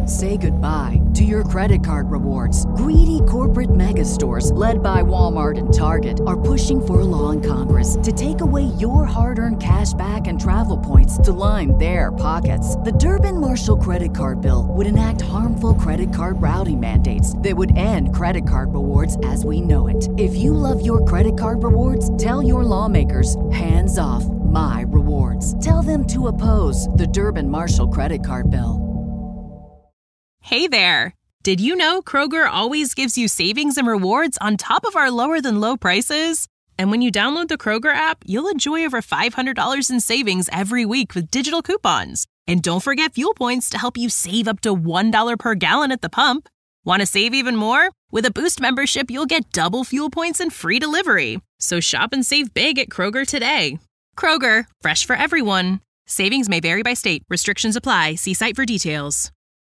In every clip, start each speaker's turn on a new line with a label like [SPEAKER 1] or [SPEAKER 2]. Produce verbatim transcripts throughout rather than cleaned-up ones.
[SPEAKER 1] Say goodbye to your credit card rewards. Greedy corporate mega stores, led by Walmart and Target, are pushing for a law in Congress to take away your hard-earned cash back and travel points to line their pockets. The Durbin-Marshall credit card bill would enact harmful credit card routing mandates that would end credit card rewards as we know it. If you love your credit card rewards, tell your lawmakers, hands off my rewards. Tell them to oppose the Durbin-Marshall credit card bill.
[SPEAKER 2] Hey there! Did you know Kroger always gives you savings and rewards on top of our lower-than-low prices? And when you download the Kroger app, you'll enjoy over five hundred dollars in savings every week with digital coupons. And don't forget fuel points to help you save up to one dollar per gallon at the pump. Want to save even more? With a Boost membership, you'll get double fuel points and free delivery. So shop and save big at Kroger today. Kroger, fresh for everyone. Savings may vary by state. Restrictions apply. See site for details.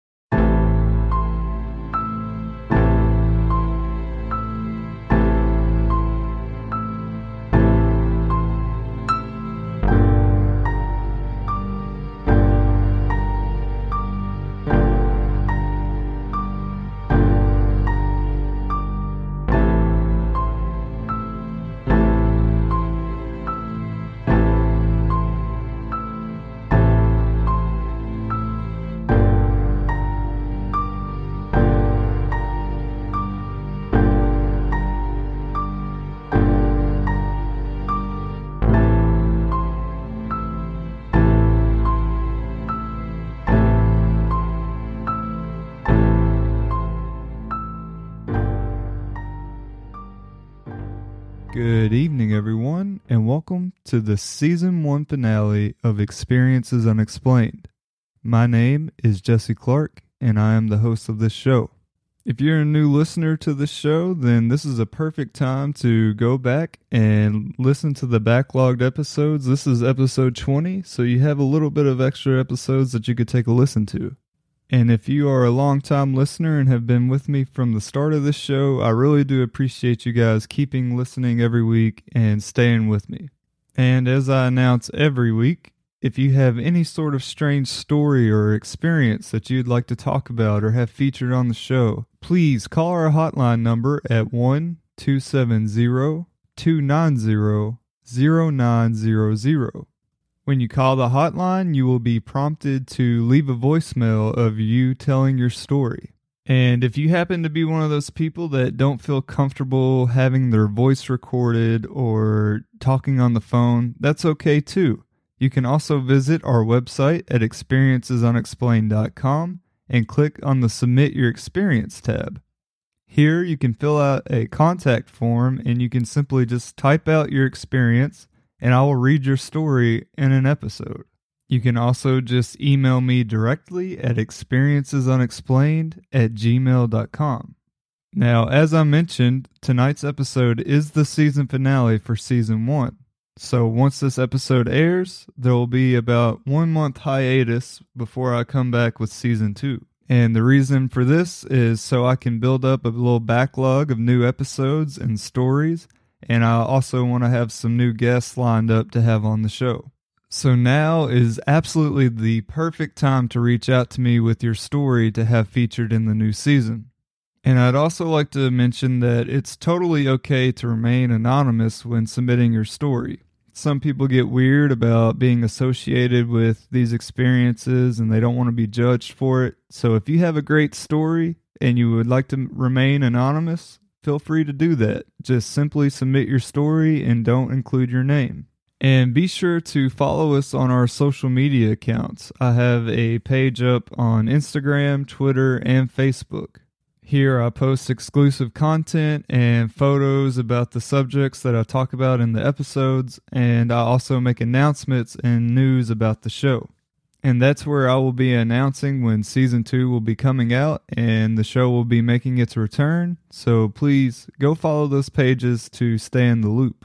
[SPEAKER 3] Good evening, everyone, and welcome to the Season one finale of Experiences Unexplained. My name is Jesse Clark, and I am the host of this show. If you're a new listener to this show, then this is a perfect time to go back and listen to the backlogged episodes. This is episode twenty, so you have a little bit of extra episodes that you could take a listen to. And if you are a long-time listener and have been with me from the start of this show, I really do appreciate you guys keeping listening every week and staying with me. And as I announce every week, if you have any sort of strange story or experience that you'd like to talk about or have featured on the show, please call our hotline number at one two seven zero, two nine zero, zero nine zero zero. When you call the hotline, you will be prompted to leave a voicemail of you telling your story. And if you happen to be one of those people that don't feel comfortable having their voice recorded or talking on the phone, that's okay too. You can also visit our website at experiences unexplained dot com and click on the Submit Your Experience tab. Here you can fill out a contact form and you can simply just type out your experience and I will read your story in an episode. You can also just email me directly at experiences unexplained at gmail dot com. Now, as I mentioned, tonight's episode is the season finale for season one. So once this episode airs, there will be about one month hiatus before I come back with season two. And the reason for this is so I can build up a little backlog of new episodes and stories. And I also want to have some new guests lined up to have on the show. So now is absolutely the perfect time to reach out to me with your story to have featured in the new season. And I'd also like to mention that it's totally okay to remain anonymous when submitting your story. Some people get weird about being associated with these experiences and they don't want to be judged for it. So if you have a great story and you would like to remain anonymous, feel free to do that. Just simply submit your story and don't include your name. And be sure to follow us on our social media accounts. I have a page up on Instagram, Twitter, and Facebook. Here I post exclusive content and photos about the subjects that I talk about in the episodes, and I also make announcements and news about the show. And that's where I will be announcing when season two will be coming out and the show will be making its return. So please go follow those pages to stay in the loop.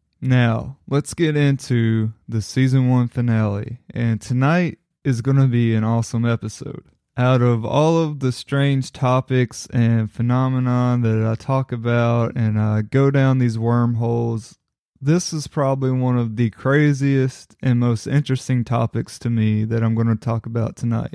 [SPEAKER 3] Now, let's get into the season one finale. And tonight is going to be an awesome episode. Out of all of the strange topics and phenomena that I talk about and I go down these wormholes, this is probably one of the craziest and most interesting topics to me that I'm going to talk about tonight.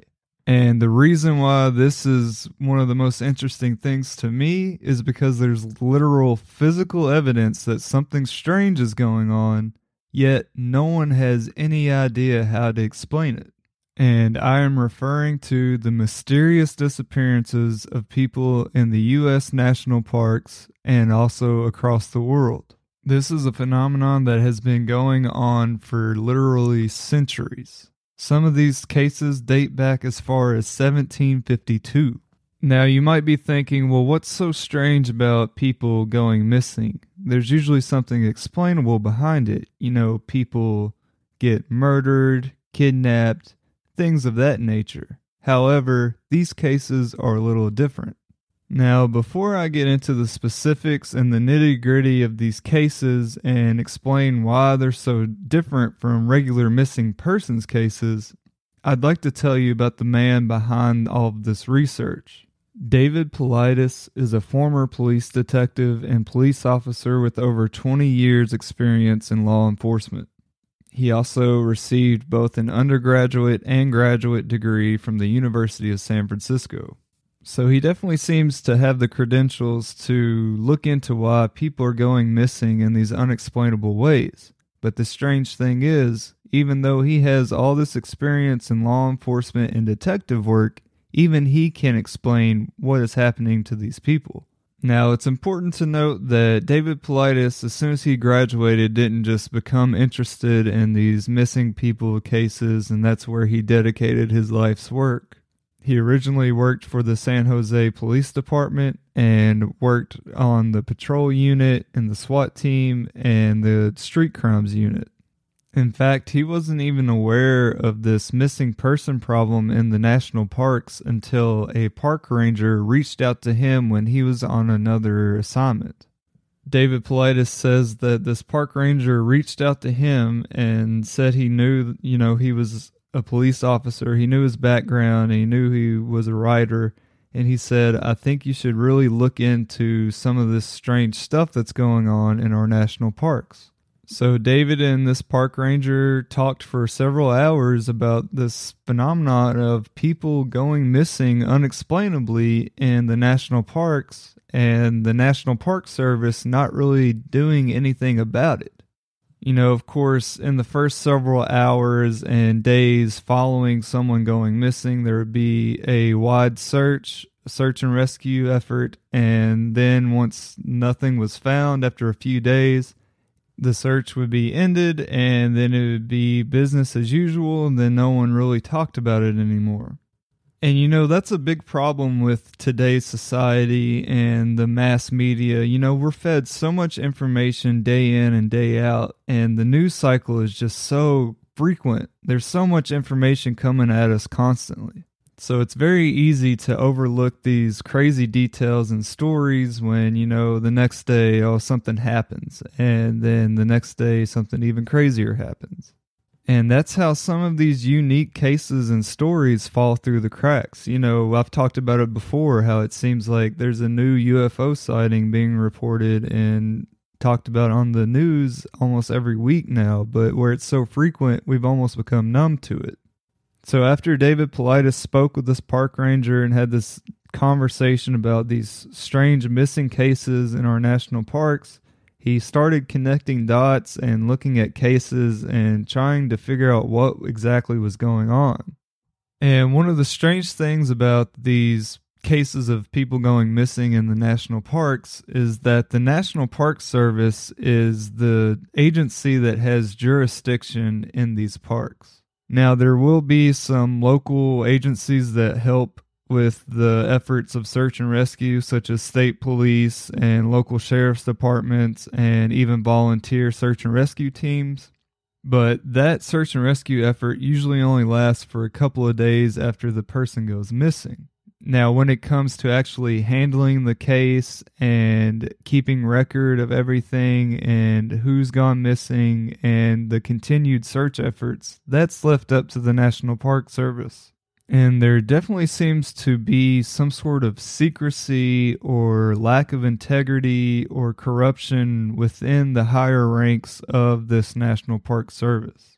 [SPEAKER 3] And the reason why this is one of the most interesting things to me is because there's literal physical evidence that something strange is going on, yet no one has any idea how to explain it. And I am referring to the mysterious disappearances of people in the U S national parks and also across the world. This is a phenomenon that has been going on for literally centuries. Some of these cases date back as far as seventeen fifty-two. Now you might be thinking, well, what's so strange about people going missing? There's usually something explainable behind it. You know, people get murdered, kidnapped, things of that nature. However, these cases are a little different. Now, before I get into the specifics and the nitty-gritty of these cases and explain why they're so different from regular missing persons cases, I'd like to tell you about the man behind all of this research. David Paulides is a former police detective and police officer with over twenty years experience in law enforcement. He also received both an undergraduate and graduate degree from the University of San Francisco. So he definitely seems to have the credentials to look into why people are going missing in these unexplainable ways. But the strange thing is, even though he has all this experience in law enforcement and detective work, even he can't explain what is happening to these people. Now, it's important to note that David Paulides, as soon as he graduated, didn't just become interested in these missing people cases, and that's where he dedicated his life's work. He originally worked for the San Jose Police Department and worked on the patrol unit and the SWAT team and the street crimes unit. In fact, he wasn't even aware of this missing person problem in the national parks until a park ranger reached out to him when he was on another assignment. David Paulides says that this park ranger reached out to him and said he knew, you know, he was a police officer, he knew his background, and he knew he was a writer, and he said, I think you should really look into some of this strange stuff that's going on in our national parks. So David and this park ranger talked for several hours about this phenomenon of people going missing unexplainably in the national parks and the National Park Service not really doing anything about it. You know, of course, in the first several hours and days following someone going missing, there would be a wide search, search and rescue effort, and then once nothing was found after a few days, the search would be ended, and then it would be business as usual, and then no one really talked about it anymore. And you know, that's a big problem with today's society and the mass media. You know, we're fed so much information day in and day out, and the news cycle is just so frequent. There's so much information coming at us constantly. So it's very easy to overlook these crazy details and stories when, you know, the next day, oh, something happens. And then the next day, something even crazier happens. And that's how some of these unique cases and stories fall through the cracks. You know, I've talked about it before, how it seems like there's a new U F O sighting being reported and talked about on the news almost every week now. But where it's so frequent, we've almost become numb to it. So after David Paulides spoke with this park ranger and had this conversation about these strange missing cases in our national parks, he started connecting dots and looking at cases and trying to figure out what exactly was going on. And one of the strange things about these cases of people going missing in the national parks is that the National Park Service is the agency that has jurisdiction in these parks. Now, there will be some local agencies that help with the efforts of search and rescue, such as state police and local sheriff's departments and even volunteer search and rescue teams. But that search and rescue effort usually only lasts for a couple of days after the person goes missing. Now, when it comes to actually handling the case and keeping record of everything and who's gone missing and the continued search efforts, that's left up to the National Park Service. And there definitely seems to be some sort of secrecy or lack of integrity or corruption within the higher ranks of this National Park Service.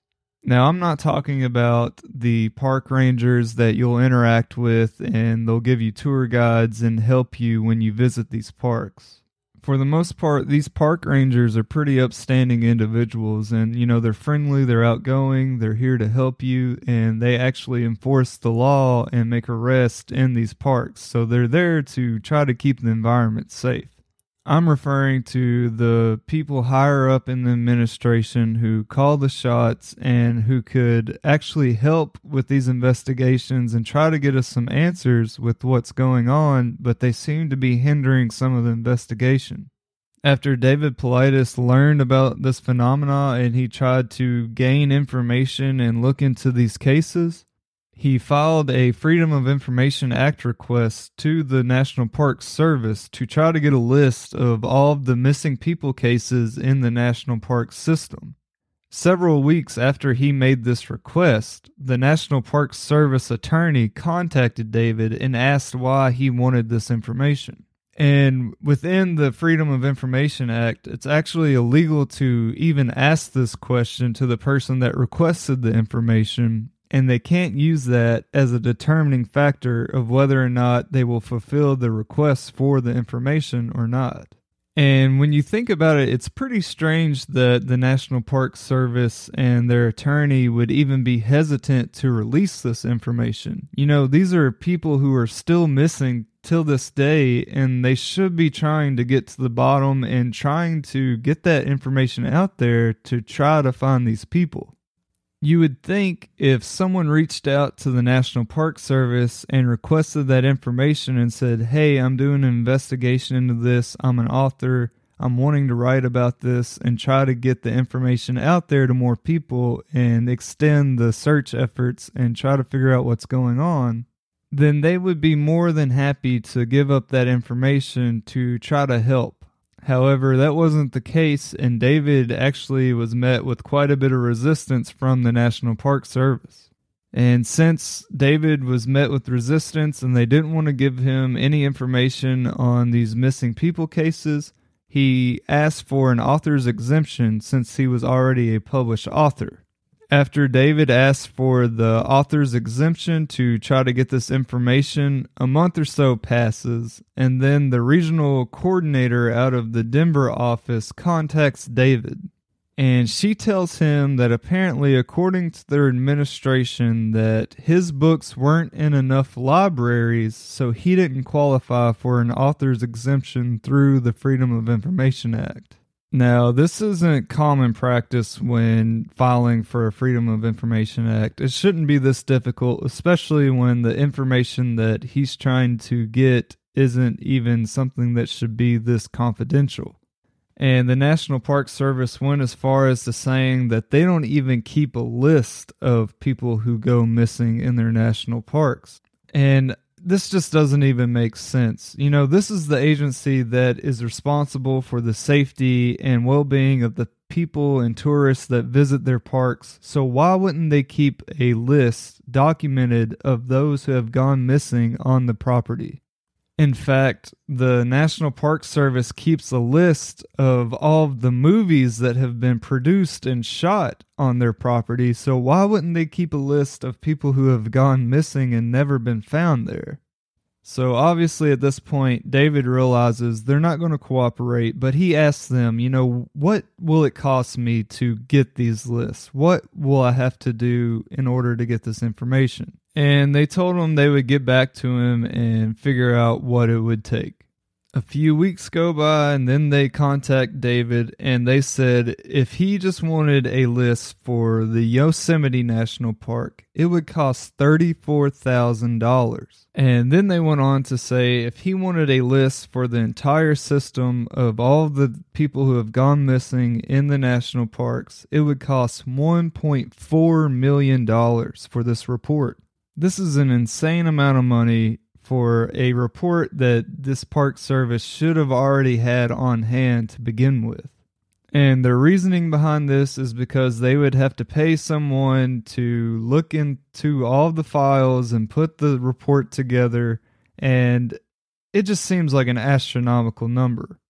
[SPEAKER 3] Now, I'm not talking about the park rangers that you'll interact with and they'll give you tour guides and help you when you visit these parks. For the most part, these park rangers are pretty upstanding individuals, and, you know, they're friendly, they're outgoing, they're here to help you, and they actually enforce the law and make arrests in these parks. So they're there to try to keep the environment safe. I'm referring to the people higher up in the administration who call the shots and who could actually help with these investigations and try to get us some answers with what's going on, but they seem to be hindering some of the investigation. After David Paulides learned about this phenomena and he tried to gain information and look into these cases, he filed a Freedom of Information Act request to the National Park Service to try to get a list of all of the missing people cases in the National Park system. Several weeks after he made this request, the National Park Service attorney contacted David and asked why he wanted this information. And within the Freedom of Information Act, it's actually illegal to even ask this question to the person that requested the information, and they can't use that as a determining factor of whether or not they will fulfill the request for the information or not. And when you think about it, it's pretty strange that the National Park Service and their attorney would even be hesitant to release this information. You know, these are people who are still missing till this day, and they should be trying to get to the bottom and trying to get that information out there to try to find these people. You would think if someone reached out to the National Park Service and requested that information and said, hey, I'm doing an investigation into this, I'm an author, I'm wanting to write about this, and try to get the information out there to more people and extend the search efforts and try to figure out what's going on, then they would be more than happy to give up that information to try to help. However, that wasn't the case, and David actually was met with quite a bit of resistance from the National Park Service. And since David was met with resistance and they didn't want to give him any information on these missing people cases, he asked for an author's exemption since he was already a published author. After David asked for the author's exemption to try to get this information, a month or so passes, and then the regional coordinator out of the Denver office contacts David. And she tells him that apparently, according to their administration, that his books weren't in enough libraries, so he didn't qualify for an author's exemption through the Freedom of Information Act. Now, this isn't common practice when filing for a Freedom of Information Act. It shouldn't be this difficult, especially when the information that he's trying to get isn't even something that should be this confidential. And the National Park Service went as far as to saying that they don't even keep a list of people who go missing in their national parks. And this just doesn't even make sense. You know, this is the agency that is responsible for the safety and well-being of the people and tourists that visit their parks. So why wouldn't they keep a list documented of those who have gone missing on the property? In fact, the National Park Service keeps a list of all of the movies that have been produced and shot on their property, so why wouldn't they keep a list of people who have gone missing and never been found there? So obviously at this point, David realizes they're not going to cooperate, but he asks them, you know, what will it cost me to get these lists? What will I have to do in order to get this information? And they told him they would get back to him and figure out what it would take. A few weeks go by, and then they contact David, and they said if he just wanted a list for the Yosemite National Park, it would cost thirty-four thousand dollars. And then they went on to say if he wanted a list for the entire system of all of the people who have gone missing in the national parks, it would cost one point four million dollars for this report. This is an insane amount of money for a report that this Park Service should have already had on hand to begin with. And the reasoning behind this is because they would have to pay someone to look into all the files and put the report together, and it just seems like an astronomical number.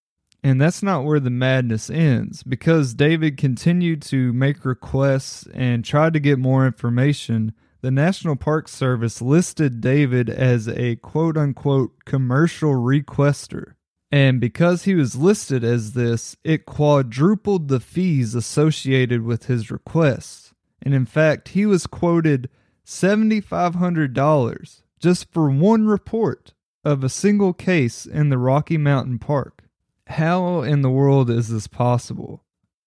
[SPEAKER 3] And that's not where the madness ends. Because David continued to make requests and tried to get more information, the National Park Service listed David as a quote-unquote commercial requester. And because he was listed as this, it quadrupled the fees associated with his requests. And in fact, he was quoted seven thousand five hundred dollars just for one report of a single case in the Rocky Mountain Park. How in the world is this possible?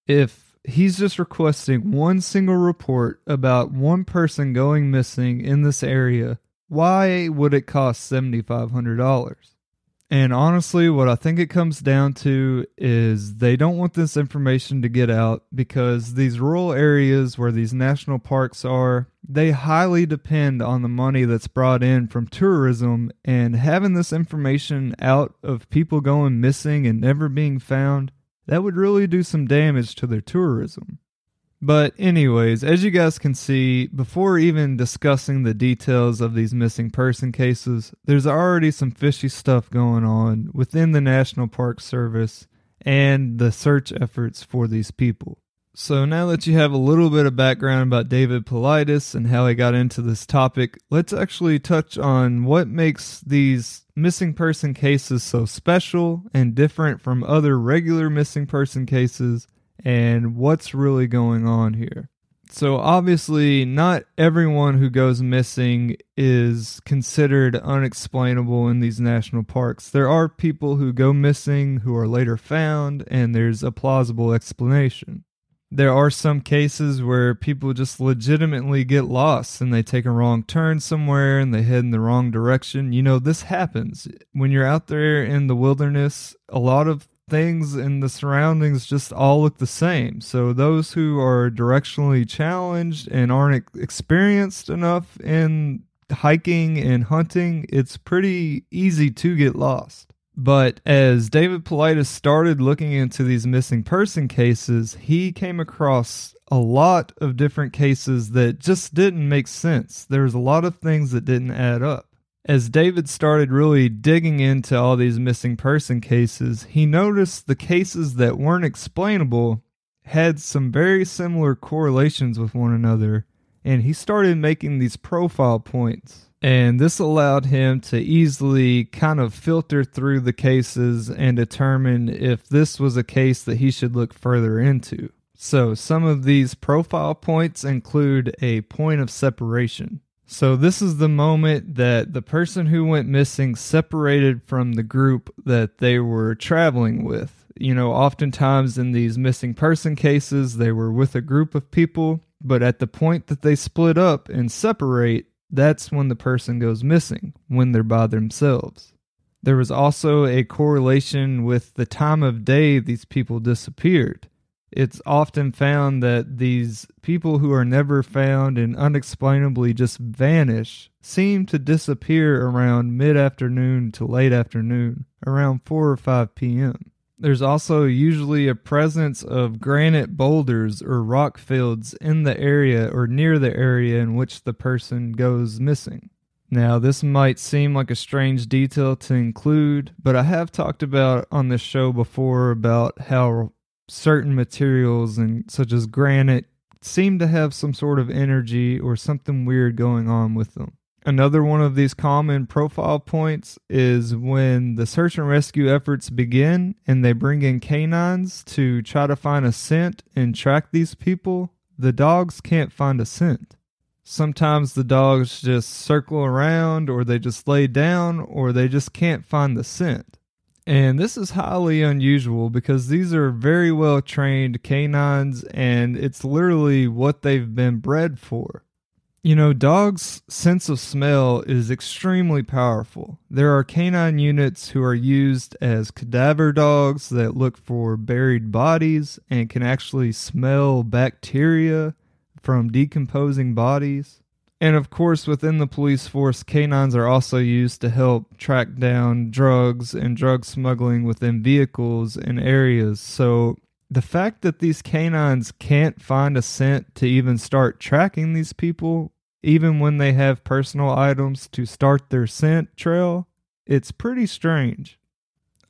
[SPEAKER 3] If he's just requesting one single report about one person going missing in this area, why would it cost seven thousand five hundred dollars? And honestly, what I think it comes down to is they don't want this information to get out because these rural areas where these national parks are, they highly depend on the money that's brought in from tourism, and having this information out of people going missing and never being found, that would really do some damage to their tourism. But anyways, as you guys can see, before even discussing the details of these missing person cases, there's already some fishy stuff going on within the National Park Service and the search efforts for these people. So now that you have a little bit of background about David Paulides and how he got into this topic, let's actually touch on what makes these missing person cases so special and different from other regular missing person cases, and what's really going on here. So obviously, not everyone who goes missing is considered unexplainable in these national parks. There are people who go missing who are later found, and there's a plausible explanation. There are some cases where people just legitimately get lost and they take a wrong turn somewhere and they head in the wrong direction. You know, this happens. When you're out there in the wilderness, a lot of things in the surroundings just all look the same. So those who are directionally challenged and aren't experienced enough in hiking and hunting, it's pretty easy to get lost. But as David Paulides started looking into these missing person cases, he came across a lot of different cases that just didn't make sense. There was a lot of things that didn't add up. As David started really digging into all these missing person cases, he noticed the cases that weren't explainable had some very similar correlations with one another, and he started making these profile points. And this allowed him to easily kind of filter through the cases and determine if this was a case that he should look further into. So some of these profile points include a point of separation. So this is the moment that the person who went missing separated from the group that they were traveling with. You know, oftentimes in these missing person cases, they were with a group of people, but at the point that they split up and separate, that's when the person goes missing, when they're by themselves. There was also a correlation with the time of day these people disappeared. It's often found that these people who are never found and unexplainably just vanish seem to disappear around mid-afternoon to late afternoon, around four or five p.m. There's also usually a presence of granite boulders or rock fields in the area or near the area in which the person goes missing. Now, this might seem like a strange detail to include, but I have talked about on this show before about how certain materials, and such as granite, seem to have some sort of energy or something weird going on with them. Another one of these common profile points is when the search and rescue efforts begin and they bring in canines to try to find a scent and track these people, the dogs can't find a scent. Sometimes the dogs just circle around, or they just lay down, or they just can't find the scent. And this is highly unusual because these are very well trained canines and it's literally what they've been bred for. You know, dogs' sense of smell is extremely powerful. There are canine units who are used as cadaver dogs that look for buried bodies and can actually smell bacteria from decomposing bodies. And of course, within the police force, canines are also used to help track down drugs and drug smuggling within vehicles and areas. So the fact that these canines can't find a scent to even start tracking these people, even when they have personal items to start their scent trail, it's pretty strange.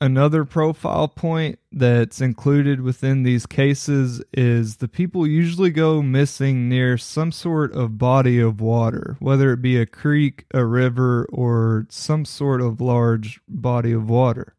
[SPEAKER 3] Another profile point that's included within these cases is the people usually go missing near some sort of body of water, whether it be a creek, a river, or some sort of large body of water.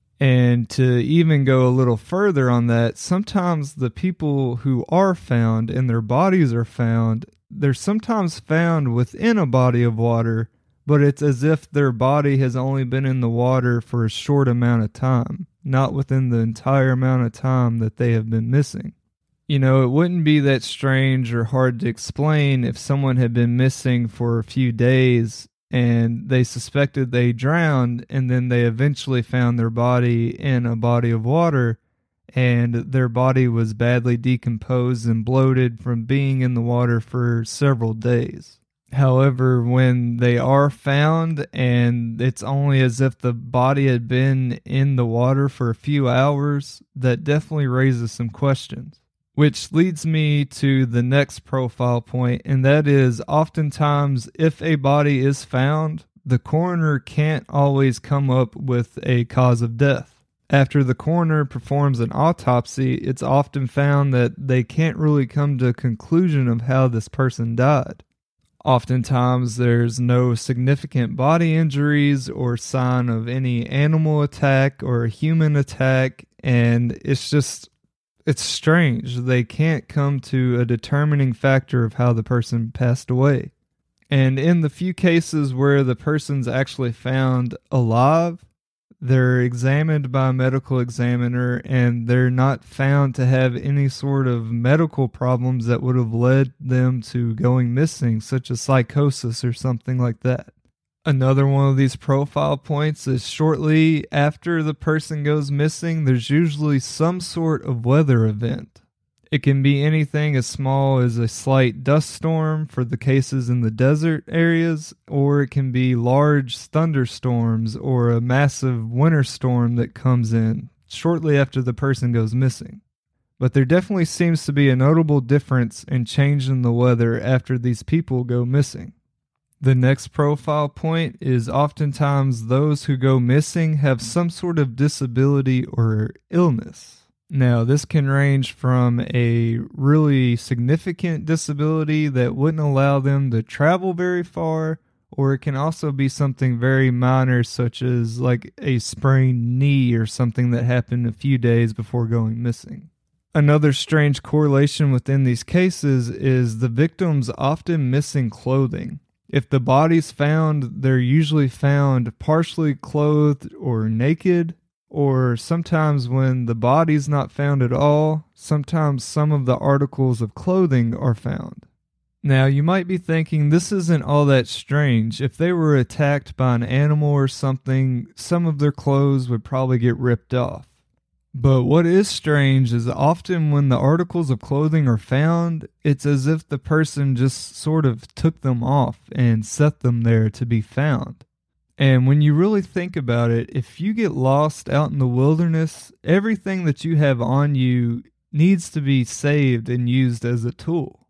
[SPEAKER 3] And to even go a little further on that, sometimes the people who are found and their bodies are found, they're sometimes found within a body of water, but it's as if their body has only been in the water for a short amount of time, not within the entire amount of time that they have been missing. You know, it wouldn't be that strange or hard to explain if someone had been missing for a few days and they suspected they drowned, and then they eventually found their body in a body of water, and their body was badly decomposed and bloated from being in the water for several days. However, when they are found and it's only as if the body had been in the water for a few hours, that definitely raises some questions. Which leads me to the next profile point, and that is oftentimes if a body is found, the coroner can't always come up with a cause of death. After the coroner performs an autopsy, it's often found that they can't really come to a conclusion of how this person died. Oftentimes, there's no significant body injuries or sign of any animal attack or human attack, and it's just, it's strange. They can't come to a determining factor of how the person passed away. And in the few cases where the person's actually found alive, they're examined by a medical examiner and they're not found to have any sort of medical problems that would have led them to going missing, such as psychosis or something like that. Another one of these profile points is shortly after the person goes missing, there's usually some sort of weather event. It can be anything as small as a slight dust storm for the cases in the desert areas, or it can be large thunderstorms or a massive winter storm that comes in shortly after the person goes missing. But there definitely seems to be a notable difference in change in the weather after these people go missing. The next profile point is oftentimes those who go missing have some sort of disability or illness. Now, this can range from a really significant disability that wouldn't allow them to travel very far, or it can also be something very minor, such as like a sprained knee or something that happened a few days before going missing. Another strange correlation within these cases is the victims often missing clothing. If the body's found, they're usually found partially clothed or naked, or sometimes when the body's not found at all, sometimes some of the articles of clothing are found. Now, you might be thinking this isn't all that strange. If they were attacked by an animal or something, some of their clothes would probably get ripped off. But what is strange is often when the articles of clothing are found, it's as if the person just sort of took them off and set them there to be found. And when you really think about it, if you get lost out in the wilderness, everything that you have on you needs to be saved and used as a tool.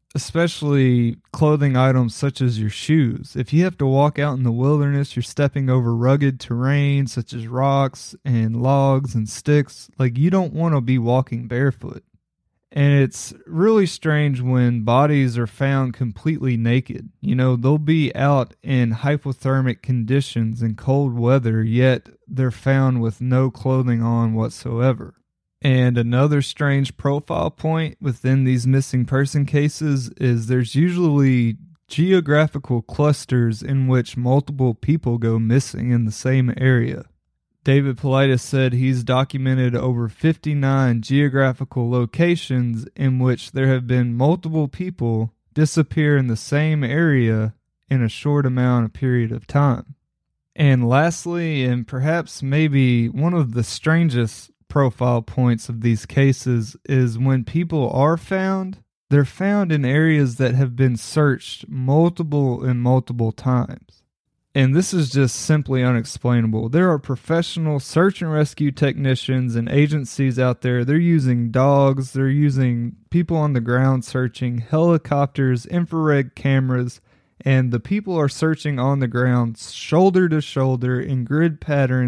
[SPEAKER 3] Especially clothing items such as your shoes. If you have to walk out in the wilderness, you're stepping over rugged terrain such as rocks and logs and sticks. Like, you don't want to be walking barefoot. And it's really strange when bodies are found completely naked. You know, they'll be out in hypothermic conditions and cold weather, yet they're found with no clothing on whatsoever. And another strange profile point within these missing person cases is there's usually geographical clusters in which multiple people go missing in the same area. David Paulides said he's documented over fifty-nine geographical locations in which there have been multiple people disappear in the same area in a short amount of period of time. And lastly, and perhaps maybe one of the strangest profile points of these cases, is when people are found, they're found in areas that have been searched multiple and multiple times. And this is just simply unexplainable. There are professional search and rescue technicians and agencies out there. They're using dogs, they're using people on the ground searching, helicopters, infrared cameras, and the people are searching on the ground shoulder to shoulder in grid patterns,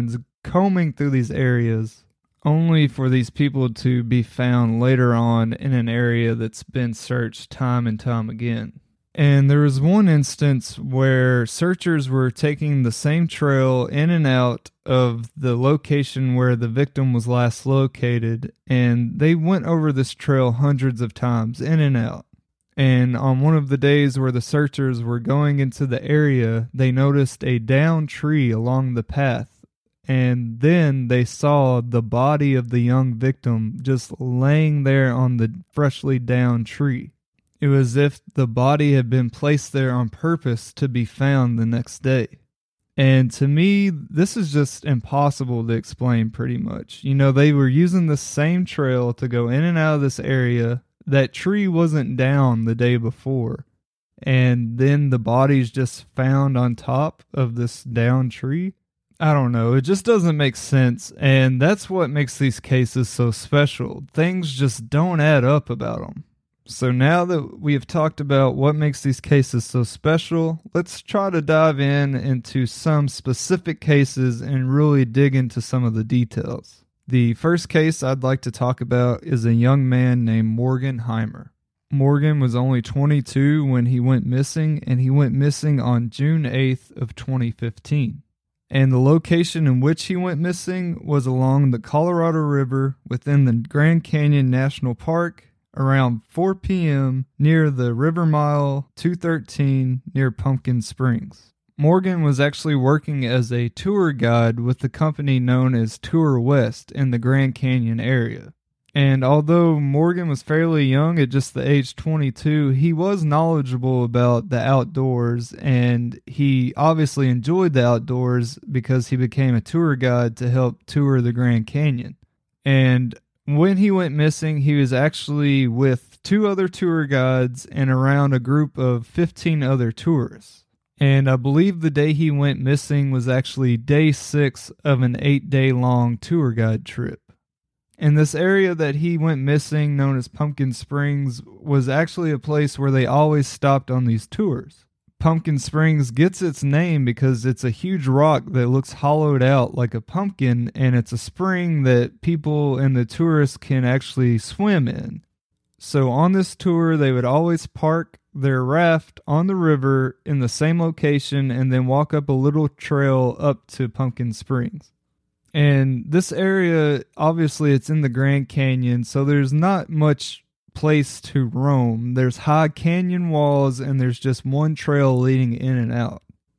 [SPEAKER 3] combing through these areas, only for these people to be found later on in an area that's been searched time and time again. And there was one instance where searchers were taking the same trail in and out of the location where the victim was last located, and they went over this trail hundreds of times, in and out. And on one of the days where the searchers were going into the area, they noticed a downed tree along the path, and then they saw the body of the young victim just laying there on the freshly downed tree. It was as if the body had been placed there on purpose to be found the next day. And to me, this is just impossible to explain pretty much. You know, they were using the same trail to go in and out of this area. That tree wasn't down the day before. And then the body's just found on top of this downed tree. I don't know. It just doesn't make sense. And that's what makes these cases so special. Things just don't add up about them. So now that we have talked about what makes these cases so special, let's try to dive in into some specific cases and really dig into some of the details. The first case I'd like to talk about is a young man named Morgan Heimer. Morgan was only twenty-two when he went missing, and he went missing on June eighth of twenty fifteen. And the location in which he went missing was along the Colorado River within the Grand Canyon National Park, around four p.m. near the River Mile two thirteen near Pumpkin Springs. Morgan was actually working as a tour guide with the company known as Tour West in the Grand Canyon area. And although Morgan was fairly young at just the age twenty-two, he was knowledgeable about the outdoors, and he obviously enjoyed the outdoors because he became a tour guide to help tour the Grand Canyon. And when he went missing, he was actually with two other tour guides and around a group of fifteen other tourists. And I believe the day he went missing was actually day six of an eight-day-long tour guide trip. And this area that he went missing, known as Pumpkin Springs, was actually a place where they always stopped on these tours. Pumpkin Springs gets its name because it's a huge rock that looks hollowed out like a pumpkin, and it's a spring that people and the tourists can actually swim in. So on this tour, they would always park their raft on the river in the same location and then walk up a little trail up to Pumpkin Springs. And this area, obviously it's in the Grand Canyon, so there's not much place to roam. There's high canyon walls and there's just one trail leading in and out.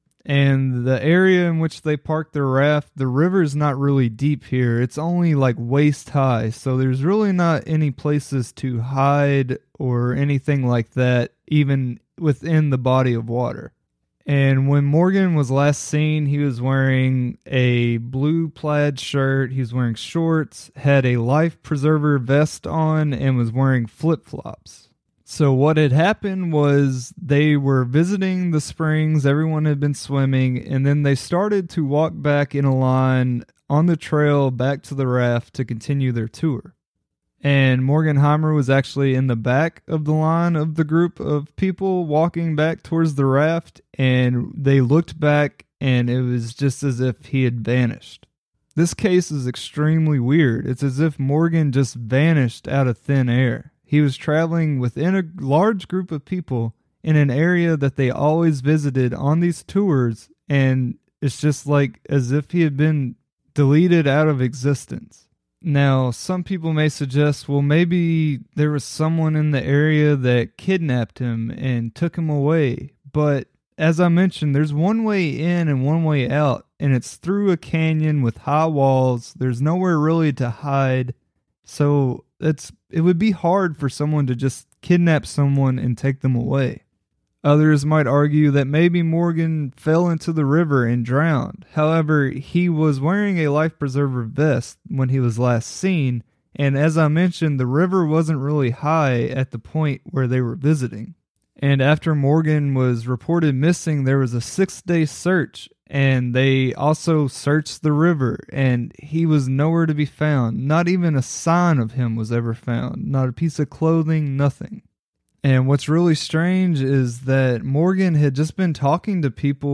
[SPEAKER 3] And the area in which they parked their raft, the river is not really deep here. It's only like waist high, so there's really not any places to hide or anything like that, even within the body of water. And when Morgan was last seen, he was wearing a blue plaid shirt, he was wearing shorts, had a life preserver vest on, and was wearing flip-flops. So what had happened was they were visiting the springs, everyone had been swimming, and then they started to walk back in a line on the trail back to the raft to continue their tour. And Morgan Heimer was actually in the back of the line of the group of people walking back towards the raft, and they looked back and it was just as if he had vanished. This case is extremely weird. It's as if Morgan just vanished out of thin air. He was traveling within a large group of people in an area that they always visited on these tours, and it's just like as if he had been deleted out of existence. Now, some people may suggest, well, maybe there was someone in the area that kidnapped him and took him away. But as I mentioned, there's one way in and one way out, and it's through a canyon with high walls. There's nowhere really to hide. So it's it would be hard for someone to just kidnap someone and take them away. Others might argue that maybe Morgan fell into the river and drowned. However, he was wearing a life preserver vest when he was last seen, and as I mentioned, the river wasn't really high at the point where they were visiting. And after Morgan was reported missing, there was a six-day search, and they also searched the river, and he was nowhere to be found. Not even a sign of him was ever found. Not a piece of clothing, nothing. And what's really strange is that Morgan had just been talking to people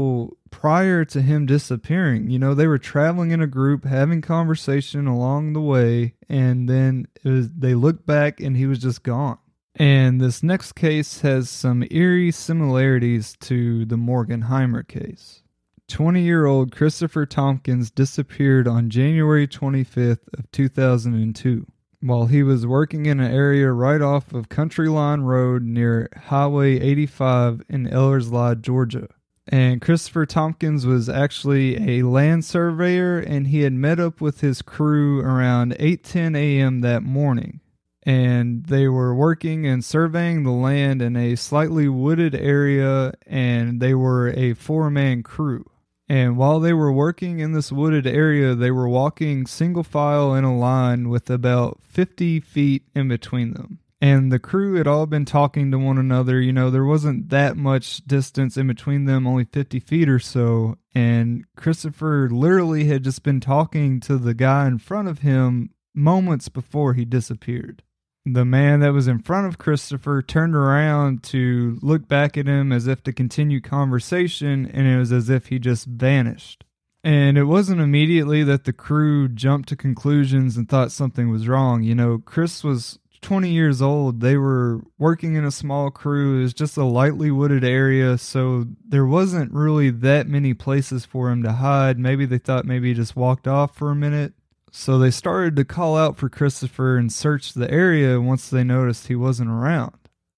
[SPEAKER 3] prior to him disappearing. You know, they were traveling in a group, having conversation along the way, and then it was, they looked back and he was just gone. And this next case has some eerie similarities to the Morgenheimer case. twenty-year-old Christopher Tompkins disappeared on January twenty-fifth of two thousand two while he was working in an area right off of Country Line Road near Highway eighty-five in Ellerslie, Georgia. And Christopher Tompkins was actually a land surveyor, and he had met up with his crew around eight ten a.m. that morning. And they were working and surveying the land in a slightly wooded area, and they were a four-man crew. And while they were working in this wooded area, they were walking single file in a line with about fifty feet in between them. And the crew had all been talking to one another. You know, there wasn't that much distance in between them, only fifty feet or so. And Christopher literally had just been talking to the guy in front of him moments before he disappeared. The man that was in front of Christopher turned around to look back at him as if to continue conversation, and it was as if he just vanished. And it wasn't immediately that the crew jumped to conclusions and thought something was wrong. You know, Chris was twenty years old. They were working in a small crew. It was just a lightly wooded area, so there wasn't really that many places for him to hide. Maybe they thought maybe he just walked off for a minute. So they started to call out for Christopher and search the area once they noticed he wasn't around.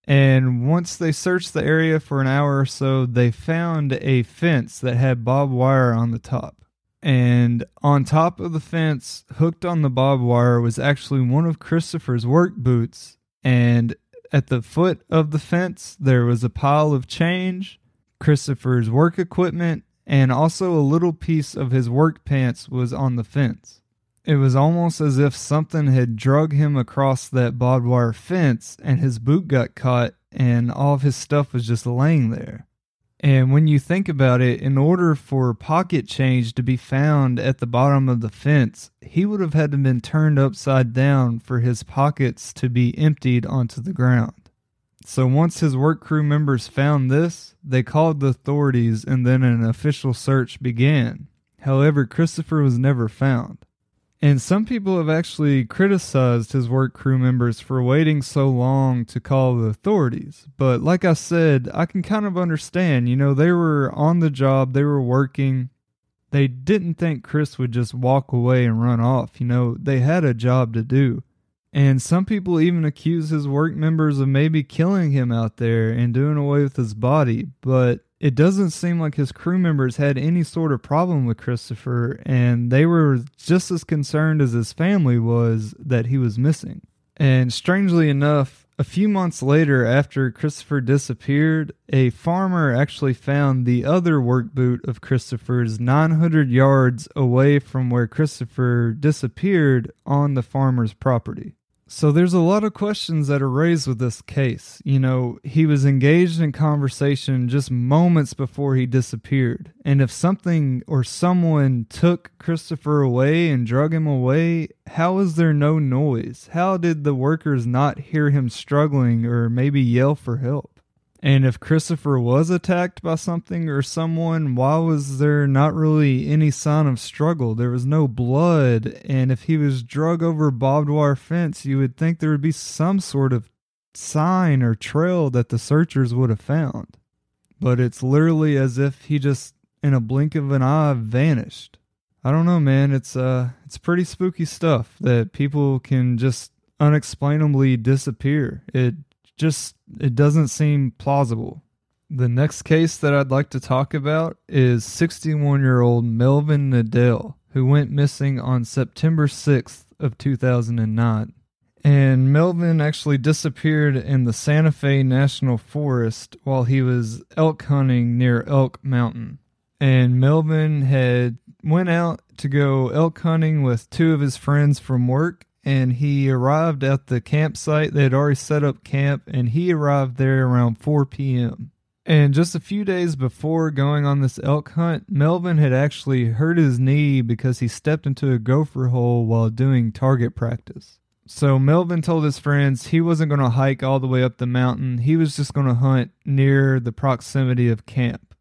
[SPEAKER 3] And once they searched the area for an hour or so, they found a fence that had barbed wire on the top. And on top of the fence, hooked on the barbed wire, was actually one of Christopher's work boots. And at the foot of the fence, there was a pile of change, Christopher's work equipment, and also a little piece of his work pants was on the fence. It was almost as if something had drug him across that barbed wire fence and his boot got caught and all of his stuff was just laying there. And when you think about it, in order for pocket change to be found at the bottom of the fence, he would have had to have been turned upside down for his pockets to be emptied onto the ground. So once his work crew members found this, they called the authorities and then an official search began. However, Christopher was never found. And some people have actually criticized his work crew members for waiting so long to call the authorities. But like I said, I can kind of understand. You know, they were on the job, they were working. They didn't think Chris would just walk away and run off. You know, they had a job to do. And some people even accuse his work members of maybe killing him out there and doing away with his body. But it doesn't seem like his crew members had any sort of problem with Christopher, and they were just as concerned as his family was that he was missing. And strangely enough, a few months later after Christopher disappeared, a farmer actually found the other work boot of Christopher's nine hundred yards away from where Christopher disappeared on the farmer's property. So there's a lot of questions that are raised with this case. You know, he was engaged in conversation just moments before he disappeared. And if something or someone took Christopher away and drug him away, how is there no noise? How did the workers not hear him struggling or maybe yell for help? And if Christopher was attacked by something or someone, why was there not really any sign of struggle? There was no blood, and if he was drug over a barbed wire fence, you would think there would be some sort of sign or trail that the searchers would have found. But it's literally as if he just, in a blink of an eye, vanished. I don't know, man. It's uh, it's pretty spooky stuff that people can just unexplainably disappear. It Just, it doesn't seem plausible. The next case that I'd like to talk about is sixty-one-year-old Melvin Nadell, who went missing on September sixth of two thousand nine. And Melvin actually disappeared in the Santa Fe National Forest while he was elk hunting near Elk Mountain. And Melvin had went out to go elk hunting with two of his friends from work, and he arrived at the campsite. They had already set up camp, and he arrived there around four p.m. And just a few days before going on this elk hunt, Melvin had actually hurt his knee because he stepped into a gopher hole while doing target practice. So Melvin told his friends he wasn't going to hike all the way up the mountain. He was just going to hunt near the proximity of camp.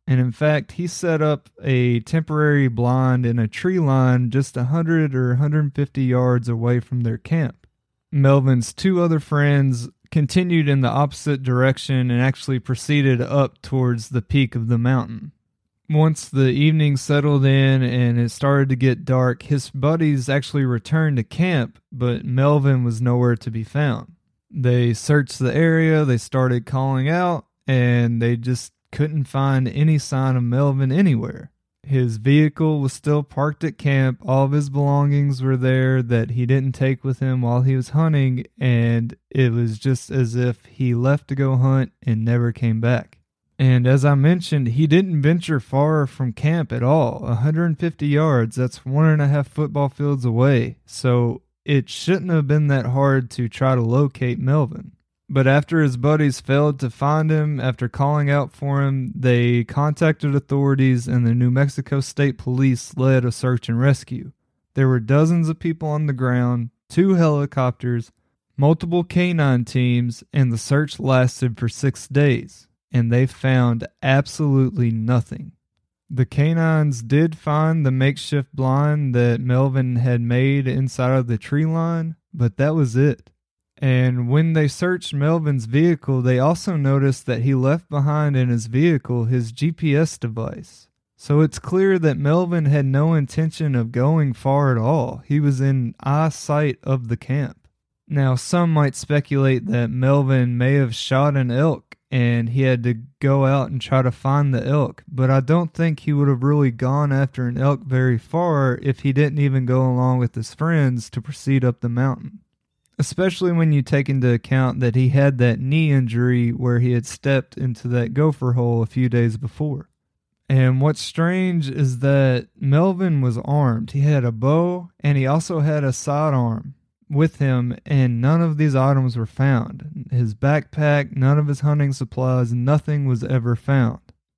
[SPEAKER 3] And in fact, he set up a temporary blind in a tree line just one hundred or one hundred fifty yards away from their camp. Melvin's two other friends continued in the opposite direction and actually proceeded up towards the peak of the mountain. Once the evening settled in and it started to get dark, his buddies actually returned to camp, but Melvin was nowhere to be found. They searched the area, they started calling out, and they just couldn't find any sign of Melvin anywhere. His vehicle was still parked at camp. All of his belongings were there that he didn't take with him while he was hunting, and it was just as if he left to go hunt and never came back. And as I mentioned, he didn't venture far from camp at all. one hundred fifty yards, that's one and a half football fields away. So it shouldn't have been that hard to try to locate Melvin. But after his buddies failed to find him, after calling out for him, they contacted authorities and the New Mexico State Police led a search and rescue. There were dozens of people on the ground, two helicopters, multiple canine teams, and the search lasted for six days, and they found absolutely nothing. The canines did find the makeshift blind that Melvin had made inside of the tree line, but that was it. And when they searched Melvin's vehicle, they also noticed that he left behind in his vehicle his G P S device. So it's clear that Melvin had no intention of going far at all. He was in eyesight of the camp. Now, some might speculate that Melvin may have shot an elk and he had to go out and try to find the elk, but I don't think he would have really gone after an elk very far if he didn't even go along with his friends to proceed up the mountain. Especially when you take into account that he had that knee injury where he had stepped into that gopher hole a few days before. And what's strange is that Melvin was armed. He had a bow and he also had a sidearm with him, and none of these items were found. His backpack, none of his hunting supplies, nothing was ever found.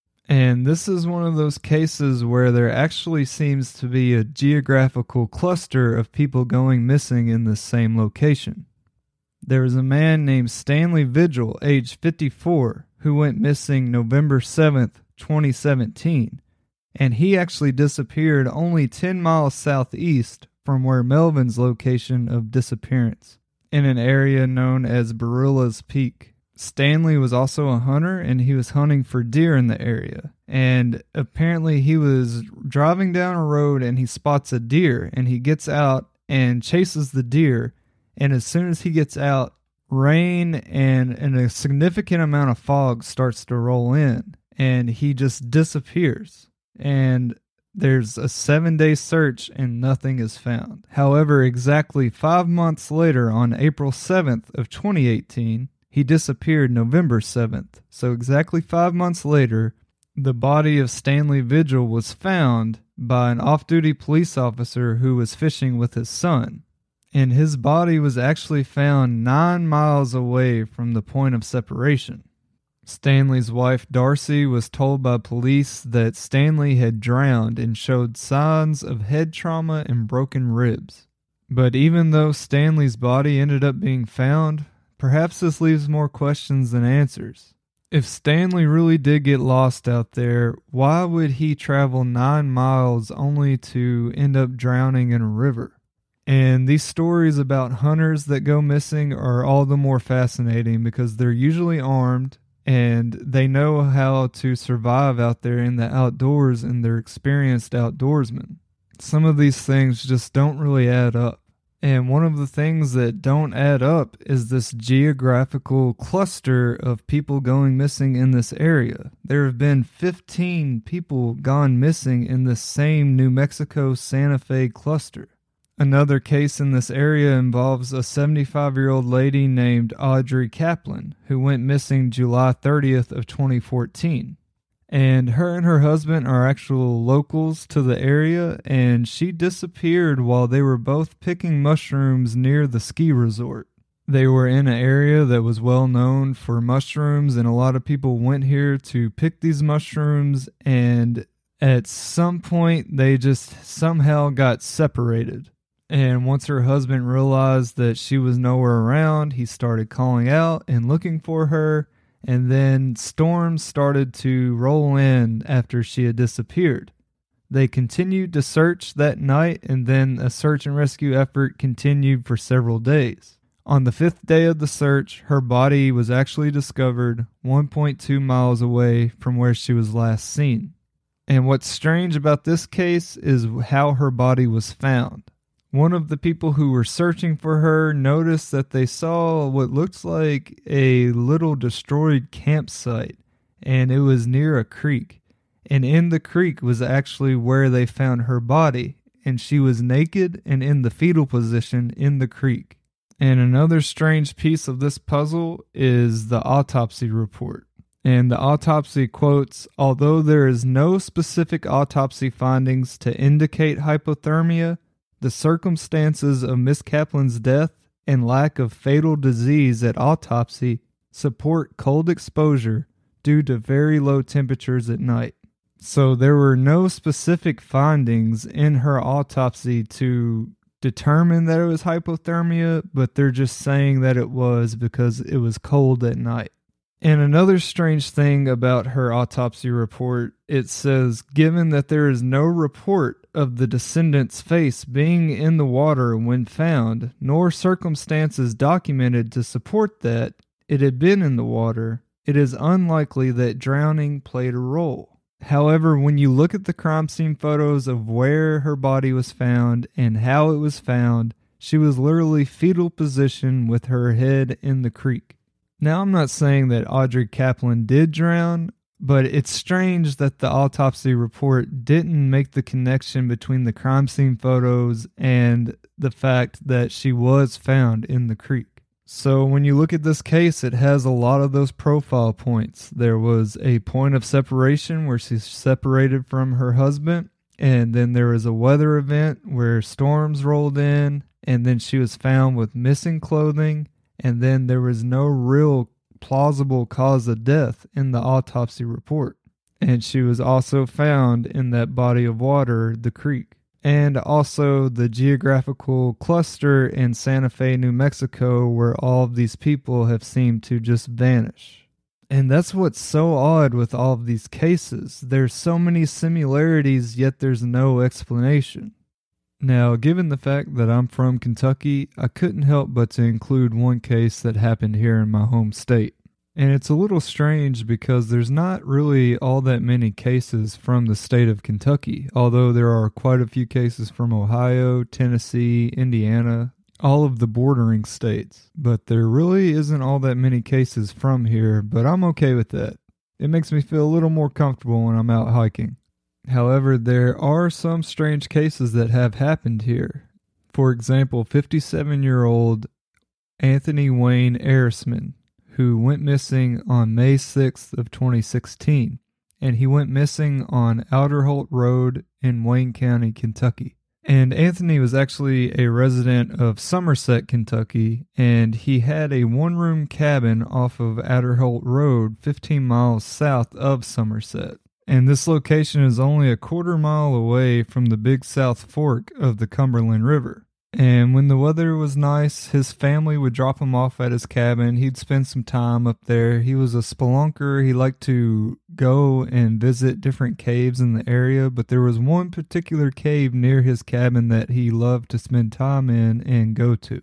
[SPEAKER 3] And this is one of those cases where there actually seems to be a geographical cluster of people going missing in the same location. There was a man named Stanley Vigil, age fifty-four, who went missing November seventh, twenty seventeen, and he actually disappeared only ten miles southeast from where Melvin's location of disappearance, in an area known as Barilla's Peak. Stanley was also a hunter, and he was hunting for deer in the area. And apparently he was driving down a road and he spots a deer, and he gets out and chases the deer. And as soon as he gets out, rain and, and a significant amount of fog starts to roll in, and he just disappears. And there's a seven-day search and nothing is found. However, exactly five months later, on April seventh of twenty eighteen, he disappeared November seventh. So exactly five months later, the body of Stanley Vigil was found by an off-duty police officer who was fishing with his son. And his body was actually found nine miles away from the point of separation. Stanley's wife, Darcy, was told by police that Stanley had drowned and showed signs of head trauma and broken ribs. But even though Stanley's body ended up being found, perhaps this leaves more questions than answers. If Stanley really did get lost out there, why would he travel nine miles only to end up drowning in a river? And these stories about hunters that go missing are all the more fascinating because they're usually armed and they know how to survive out there in the outdoors, and they're experienced outdoorsmen. Some of these things just don't really add up. And one of the things that don't add up is this geographical cluster of people going missing in this area. There have been fifteen people gone missing in the same New Mexico Santa Fe cluster. Another case in this area involves a seventy-five-year-old lady named Audrey Kaplan, who went missing July thirtieth of twenty fourteen. And her and her husband are actual locals to the area, and she disappeared while they were both picking mushrooms near the ski resort. They were in an area that was well known for mushrooms, and a lot of people went here to pick these mushrooms, and at some point they just somehow got separated. And once her husband realized that she was nowhere around, he started calling out and looking for her, and then storms started to roll in after she had disappeared. They continued to search that night, and then a search and rescue effort continued for several days. On the fifth day of the search, her body was actually discovered one point two miles away from where she was last seen. And what's strange about this case is how her body was found. One of the people who were searching for her noticed that they saw what looks like a little destroyed campsite, and it was near a creek. And in the creek was actually where they found her body, and she was naked and in the fetal position in the creek. And another strange piece of this puzzle is the autopsy report. And the autopsy quotes, "Although there is no specific autopsy findings to indicate hypothermia, the circumstances of Miss Kaplan's death and lack of fatal disease at autopsy support cold exposure due to very low temperatures at night." So there were no specific findings in her autopsy to determine that it was hypothermia, but they're just saying that it was because it was cold at night. And another strange thing about her autopsy report, it says, given that there is no report of the descendant's face being in the water when found, nor circumstances documented to support that it had been in the water, it is unlikely that drowning played a role. However, when you look at the crime scene photos of where her body was found and how it was found, she was literally fetal position with her head in the creek. Now, I'm not saying that Audrey Kaplan did drown, but it's strange that the autopsy report didn't make the connection between the crime scene photos and the fact that she was found in the creek. So when you look at this case, it has a lot of those profile points. There was a point of separation where she's separated from her husband, and then there was a weather event where storms rolled in, and then she was found with missing clothing, and then there was no real plausible cause of death in the autopsy report. And she was also found in that body of water, the creek. And also the geographical cluster in Santa Fe, New Mexico, where all of these people have seemed to just vanish. And that's what's so odd with all of these cases. There's so many similarities, yet there's no explanation. Now, given the fact that I'm from Kentucky, I couldn't help but to include one case that happened here in my home state. And it's a little strange because there's not really all that many cases from the state of Kentucky, although there are quite a few cases from Ohio, Tennessee, Indiana, all of the bordering states. But there really isn't all that many cases from here, but I'm okay with that. It makes me feel a little more comfortable when I'm out hiking. However, there are some strange cases that have happened here. For example, fifty-seven-year-old Anthony Wayne Erisman, who went missing on May sixth of twenty sixteen, and he went missing on Outer Holt Road in Wayne County, Kentucky. And Anthony was actually a resident of Somerset, Kentucky, and he had a one-room cabin off of Outer Holt Road, fifteen miles south of Somerset. And this location is only a quarter mile away from the Big South Fork of the Cumberland River. And when the weather was nice, his family would drop him off at his cabin. He'd spend some time up there. He was a spelunker. He liked to go and visit different caves in the area, but there was one particular cave near his cabin that he loved to spend time in and go to.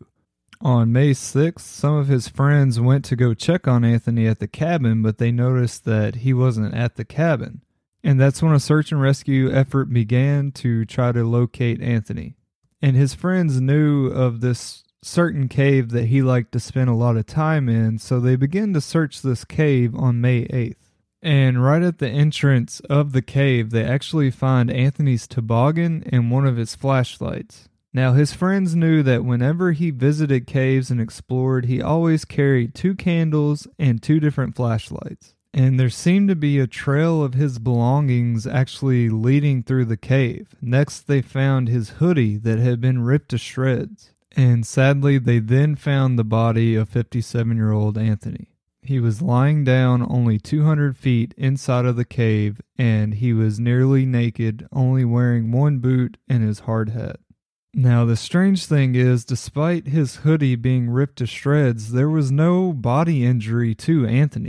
[SPEAKER 3] On May sixth, some of his friends went to go check on Anthony at the cabin, but they noticed that he wasn't at the cabin. And that's when a search and rescue effort began to try to locate Anthony. And his friends knew of this certain cave that he liked to spend a lot of time in, so they began to search this cave on May eighth. And right at the entrance of the cave, they actually find Anthony's toboggan and one of his flashlights. Now, his friends knew that whenever he visited caves and explored, he always carried two candles and two different flashlights. And there seemed to be a trail of his belongings actually leading through the cave. Next, they found his hoodie that had been ripped to shreds. And sadly, they then found the body of fifty-seven-year-old Anthony. He was lying down only two hundred feet inside of the cave, and he was nearly naked, only wearing one boot and his hard hat. Now, the strange thing is, despite his hoodie being ripped to shreds, there was no body injury to Anthony.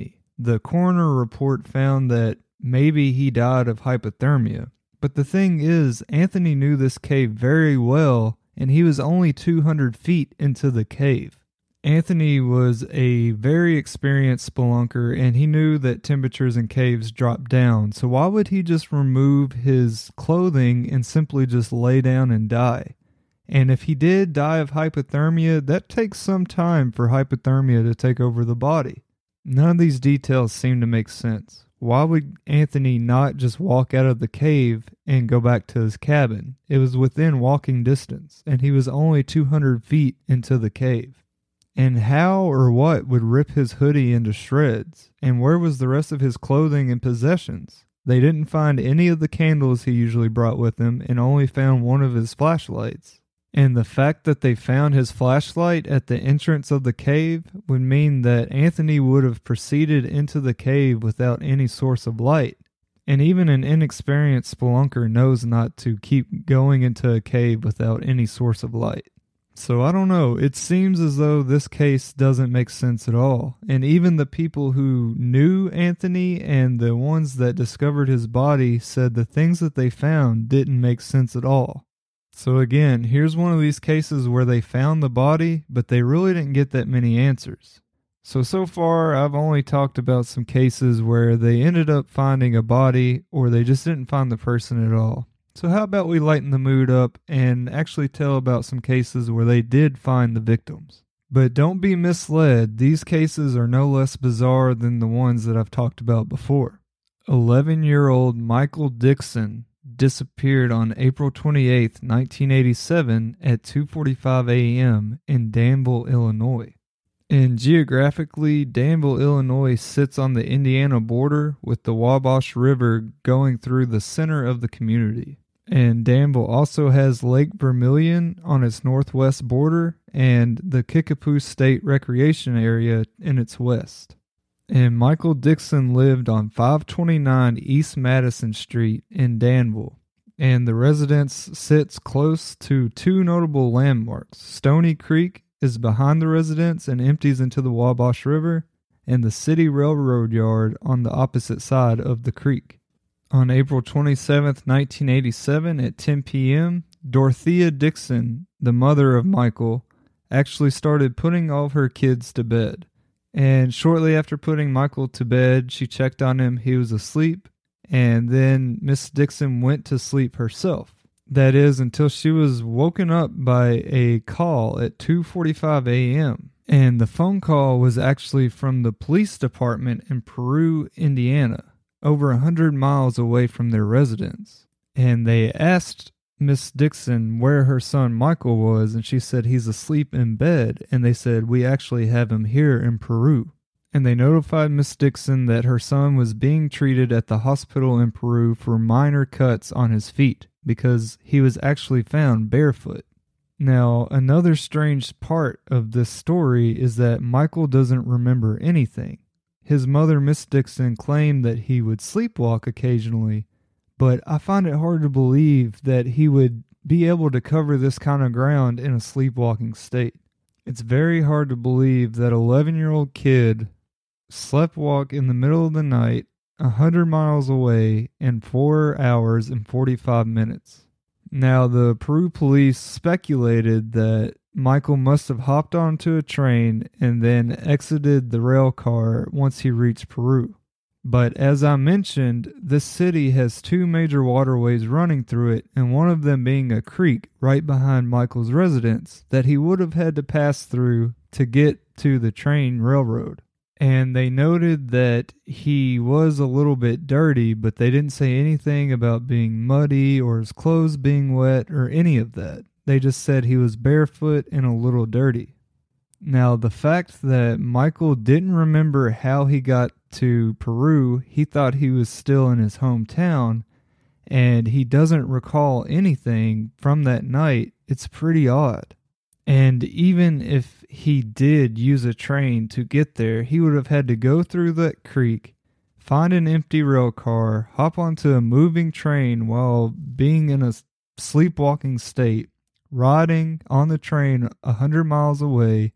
[SPEAKER 3] the coroner report found that maybe he died of hypothermia. But the thing is, Anthony knew this cave very well, and he was only two hundred feet into the cave. Anthony was a very experienced spelunker, and he knew that temperatures in caves drop down, so why would he just remove his clothing and simply just lay down and die? And if he did die of hypothermia, that takes some time for hypothermia to take over the body. None of these details seem to make sense. Why would Anthony not just walk out of the cave and go back to his cabin? It was within walking distance, and he was only two hundred feet into the cave. And how or what would rip his hoodie into shreds? And where was the rest of his clothing and possessions? They didn't find any of the candles he usually brought with him, and only found one of his flashlights. And the fact that they found his flashlight at the entrance of the cave would mean that Anthony would have proceeded into the cave without any source of light. And even an inexperienced spelunker knows not to keep going into a cave without any source of light. So I don't know, it seems as though this case doesn't make sense at all. And even the people who knew Anthony and the ones that discovered his body said the things that they found didn't make sense at all. So again, here's one of these cases where they found the body, but they really didn't get that many answers. So, so far I've only talked about some cases where they ended up finding a body or they just didn't find the person at all. So how about we lighten the mood up and actually tell about some cases where they did find the victims. But don't be misled, these cases are no less bizarre than the ones that I've talked about before. eleven-year-old Michael Dixon disappeared on April twenty-eighth, nineteen eighty-seven at two forty-five a.m. in Danville, Illinois. And geographically, Danville, Illinois sits on the Indiana border with the Wabash River going through the center of the community. And Danville also has Lake Vermilion on its northwest border and the Kickapoo State Recreation Area in its west. And Michael Dixon lived on five twenty-nine East Madison Street in Danville. And the residence sits close to two notable landmarks. Stony Creek is behind the residence and empties into the Wabash River, and the city railroad yard on the opposite side of the creek. On April twenty-seventh, nineteen eighty-seven at ten p.m., Dorothea Dixon, the mother of Michael, actually started putting all of her kids to bed. And shortly after putting Michael to bed, she checked on him. He was asleep, and then Miss Dixon went to sleep herself. That is, until she was woken up by a call at two forty-five a.m. And the phone call was actually from the police department in Peru, Indiana, over one hundred miles away from their residence. And they asked Miss Dixon where her son Michael was, and she said he's asleep in bed. And they said, we actually have him here in Peru. And they notified Miss Dixon that her son was being treated at the hospital in Peru for minor cuts on his feet, because he was actually found barefoot. Now, another strange part of this story is that Michael doesn't remember anything. His mother, Miss Dixon, claimed that he would sleepwalk occasionally, but I find it hard to believe that he would be able to cover this kind of ground in a sleepwalking state. It's very hard to believe that an eleven-year-old kid sleptwalk in the middle of the night one hundred miles away in four hours and forty-five minutes. Now, the Peru police speculated that Michael must have hopped onto a train and then exited the rail car once he reached Peru. But as I mentioned, this city has two major waterways running through it, and one of them being a creek right behind Michael's residence that he would have had to pass through to get to the train railroad. And they noted that he was a little bit dirty, but they didn't say anything about being muddy or his clothes being wet or any of that. They just said he was barefoot and a little dirty. Now, the fact that Michael didn't remember how he got to Peru, he thought he was still in his hometown, and he doesn't recall anything from that night, it's pretty odd. And even if he did use a train to get there, he would have had to go through that creek, find an empty rail car, hop onto a moving train while being in a sleepwalking state, riding on the train one hundred miles away,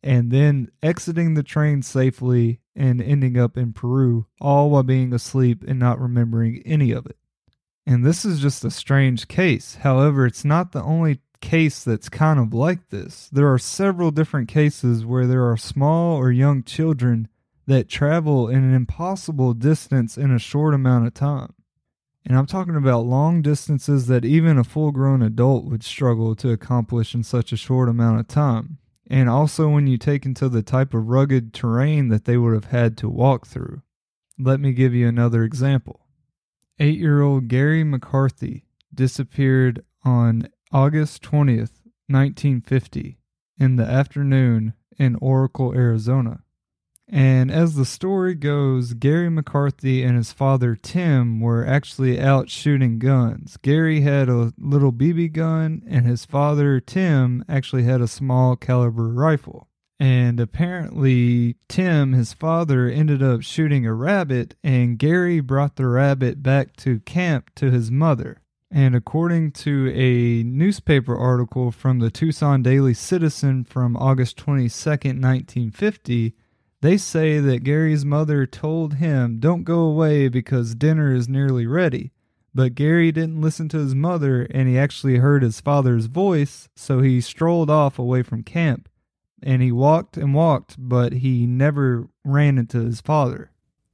[SPEAKER 3] and then exiting the train safely and ending up in Peru, all while being asleep and not remembering any of it. And this is just a strange case. However, it's not the only case that's kind of like this. There are several different cases where there are small or young children that travel in an impossible distance in a short amount of time. And I'm talking about long distances that even a full-grown adult would struggle to accomplish in such a short amount of time. And also when you take into the type of rugged terrain that they would have had to walk through. Let me give you another example. Eight-year-old Gary McCarthy disappeared on August twentieth, nineteen fifty, in the afternoon in Oracle, Arizona. And as the story goes, Gary McCarthy and his father Tim were actually out shooting guns. Gary had a little B B gun, and his father Tim actually had a small caliber rifle. And apparently Tim, his father, ended up shooting a rabbit, and Gary brought the rabbit back to camp to his mother. And according to a newspaper article from the Tucson Daily Citizen from August twenty-second, nineteen fifty, they say that Gary's mother told him, "Don't go away because dinner is nearly ready." But Gary didn't listen to his mother, and he actually heard his father's voice, so he strolled off away from camp. And he walked and walked, but he never ran into his father.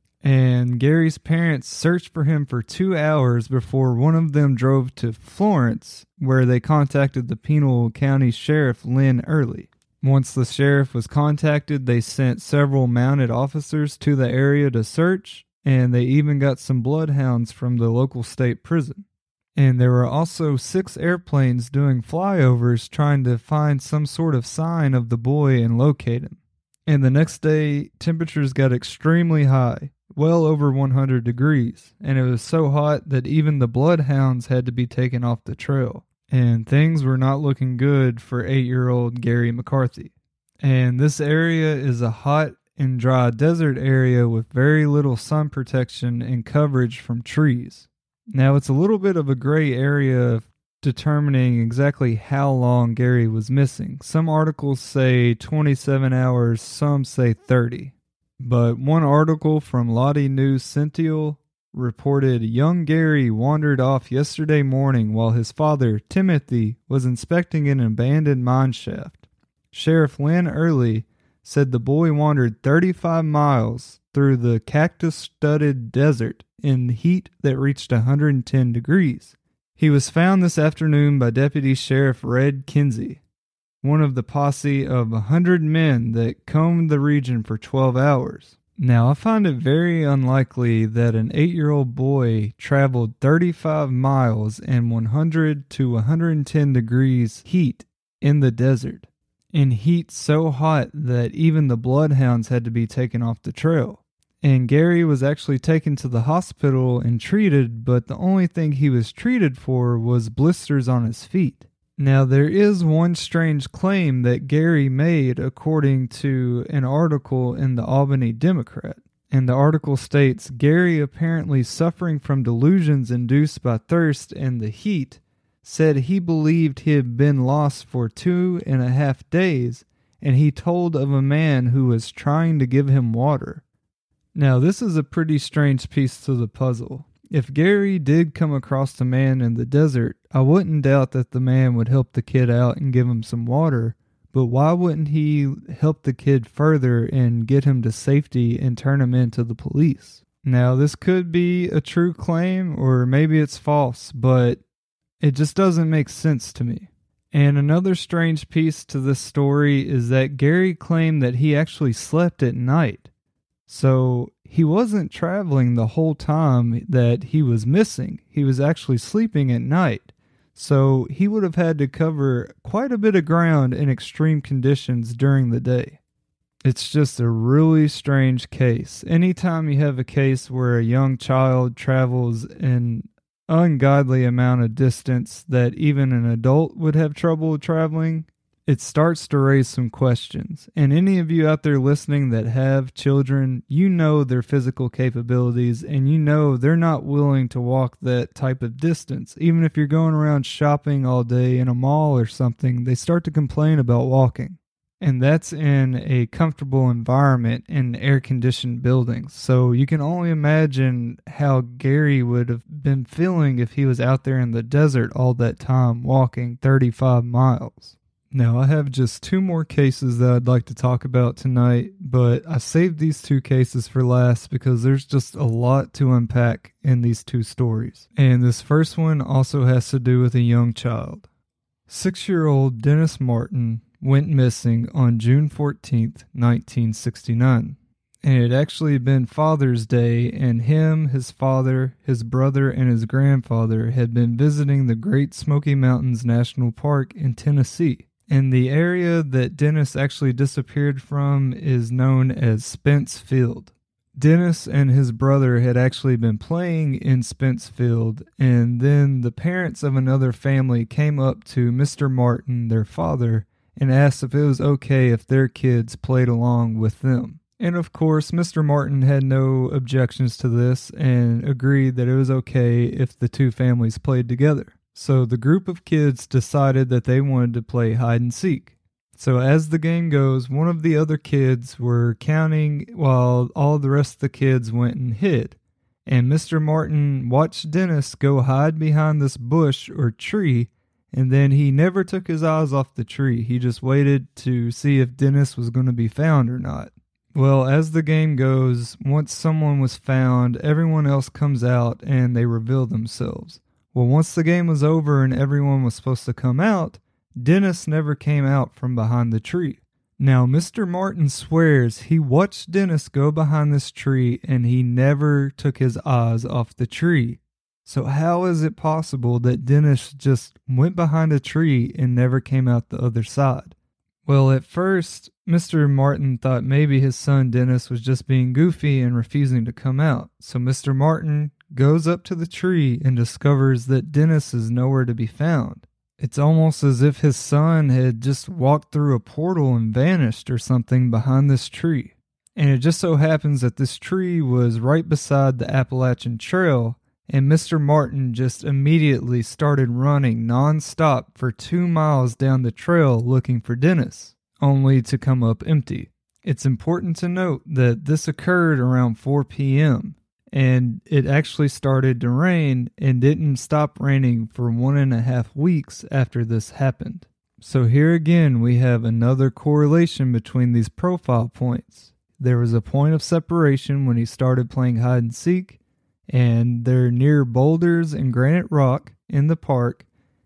[SPEAKER 3] And Gary's parents searched for him for two hours before one of them drove to Florence, where they contacted the Pinal County Sheriff Lynn Early. Once the sheriff was contacted, they sent several mounted officers to the area to search, and they even got some bloodhounds from the local state prison. And there were also six airplanes doing flyovers trying to find some sort of sign of the boy and locate him. And the next day, temperatures got extremely high, well over one hundred degrees, and it was so hot that even the bloodhounds had to be taken off the trail. And things were not looking good for eight-year-old Gary McCarthy. And this area is a hot and dry desert area with very little sun protection and coverage from trees. Now, it's a little bit of a gray area determining exactly how long Gary was missing. Some articles say twenty-seven hours, some say thirty. But one article from Lottie News Sentinel reported young Gary wandered off yesterday morning while his father, Timothy, was inspecting an abandoned mine shaft. Sheriff Lynn Early said the boy wandered thirty-five miles through the cactus-studded desert in heat that reached one hundred ten degrees. He was found this afternoon by Deputy Sheriff Red Kinsey, one of the posse of one hundred men that combed the region for twelve hours. Now, I find it very unlikely that an eight-year-old boy traveled thirty-five miles in one hundred to one hundred ten degrees heat in the desert, in heat so hot that even the bloodhounds had to be taken off the trail. And Gary was actually taken to the hospital and treated, but the only thing he was treated for was blisters on his feet. Now, there is one strange claim that Gary made according to an article in the Albany Democrat. And the article states, Gary, apparently suffering from delusions induced by thirst and the heat, said he believed he had been lost for two and a half days, and he told of a man who was trying to give him water. Now, this is a pretty strange piece to the puzzle. If Gary did come across the man in the desert, I wouldn't doubt that the man would help the kid out and give him some water, but why wouldn't he help the kid further and get him to safety and turn him in to the police? Now, this could be a true claim, or maybe it's false, but it just doesn't make sense to me. And another strange piece to this story is that Gary claimed that he actually slept at night. So he wasn't traveling the whole time that he was missing. He was actually sleeping at night. So he would have had to cover quite a bit of ground in extreme conditions during the day. It's just a really strange case. Anytime you have a case where a young child travels an ungodly amount of distance that even an adult would have trouble traveling, it starts to raise some questions. And any of you out there listening that have children, you know their physical capabilities, and you know they're not willing to walk that type of distance. Even if you're going around shopping all day in a mall or something, they start to complain about walking. And that's in a comfortable environment in air-conditioned buildings. So you can only imagine how Gary would have been feeling if he was out there in the desert all that time walking thirty-five miles. Now, I have just two more cases that I'd like to talk about tonight, but I saved these two cases for last because there's just a lot to unpack in these two stories. And this first one also has to do with a young child. Six-year-old Dennis Martin went missing on June fourteenth, nineteen sixty-nine. And it had actually been Father's Day, and him, his father, his brother, and his grandfather had been visiting the Great Smoky Mountains National Park in Tennessee. And the area that Dennis actually disappeared from is known as Spence Field. Dennis and his brother had actually been playing in Spence Field, and then the parents of another family came up to Mister Martin, their father, and asked if it was okay if their kids played along with them. And of course, Mister Martin had no objections to this and agreed that it was okay if the two families played together. So the group of kids decided that they wanted to play hide and seek. So as the game goes, one of the other kids were counting while all the rest of the kids went and hid. And Mister Martin watched Dennis go hide behind this bush or tree, and then he never took his eyes off the tree. He just waited to see if Dennis was going to be found or not. Well, as the game goes, once someone was found, everyone else comes out and they reveal themselves. Well, once the game was over and everyone was supposed to come out, Dennis never came out from behind the tree. Now, Mister Martin swears he watched Dennis go behind this tree and he never took his eyes off the tree. So how is it possible that Dennis just went behind a tree and never came out the other side? Well, at first, Mister Martin thought maybe his son Dennis was just being goofy and refusing to come out. So Mister Martin goes up to the tree and discovers that Dennis is nowhere to be found. It's almost as if his son had just walked through a portal and vanished or something behind this tree. And it just so happens that this tree was right beside the Appalachian Trail, and Mister Martin just immediately started running non-stop for two miles down the trail looking for Dennis, only to come up empty. It's important to note that this occurred around four p.m., and it actually started to rain and didn't stop raining for one and a half weeks after this happened. So here again we have another correlation between these profile points. There was a point of separation when he started playing hide and seek, and they're near boulders and granite rock in the park,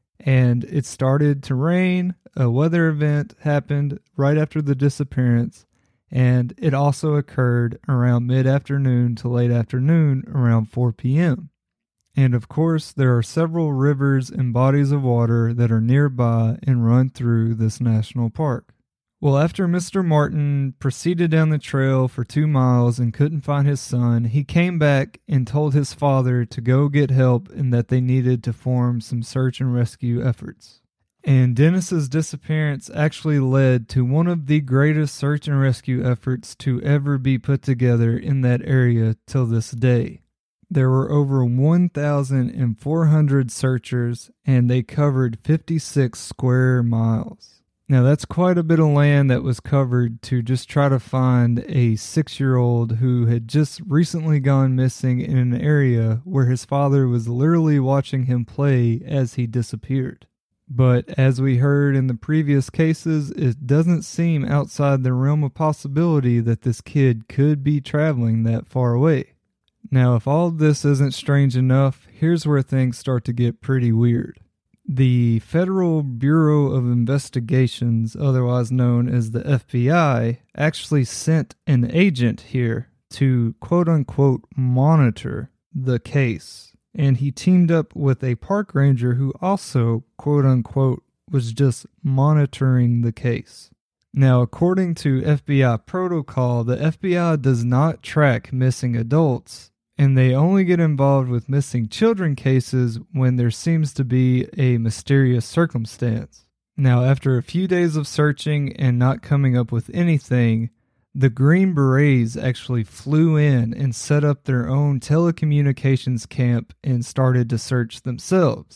[SPEAKER 3] and it started to rain. A weather event happened right after the disappearance, and it also occurred around mid-afternoon to late afternoon around four p.m. And of course, there are several rivers and bodies of water that are nearby and run through this national park. Well, after Mister Martin proceeded down the trail for two miles and couldn't find his son, he came back and told his father to go get help and that they needed to form some search and rescue efforts. And Dennis's disappearance actually led to one of the greatest search and rescue efforts to ever be put together in that area till this day. There were over one thousand four hundred searchers, and they covered fifty-six square miles. Now, that's quite a bit of land that was covered to just try to find a six-year-old who had just recently gone missing in an area where his father was literally watching him play as he disappeared. But as we heard in the previous cases, it doesn't seem outside the realm of possibility that this kid could be traveling that far away. Now, if all of this isn't strange enough, here's where things start to get pretty weird. The Federal Bureau of Investigations, otherwise known as the F B I, actually sent an agent here to quote-unquote monitor the case. And he teamed up with a park ranger who also, quote-unquote, was just monitoring the case. Now, according to F B I protocol, the F B I does not track missing adults, and they only get involved with missing children cases when there seems to be a mysterious circumstance. Now, after a few days of searching and not coming up with anything, the Green Berets actually flew in and set up their own telecommunications camp and started to search themselves.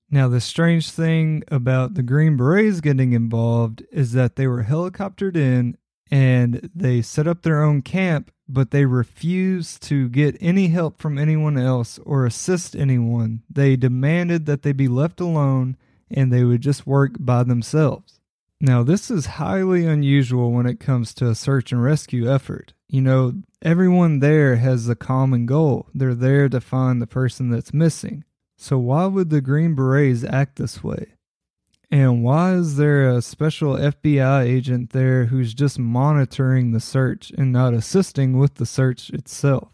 [SPEAKER 3] Now, the strange thing about the Green Berets getting involved is that they were helicoptered in and they set up their own camp, but they refused to get any help from anyone else or assist anyone. They demanded that they be left alone and they would just work by themselves. Now, this is highly unusual when it comes to a search and rescue effort. You know, everyone there has a common goal. They're there to find the person that's missing. So why would the Green Berets act this way? And why is there a special F B I agent there who's just monitoring the search and not assisting with the search itself?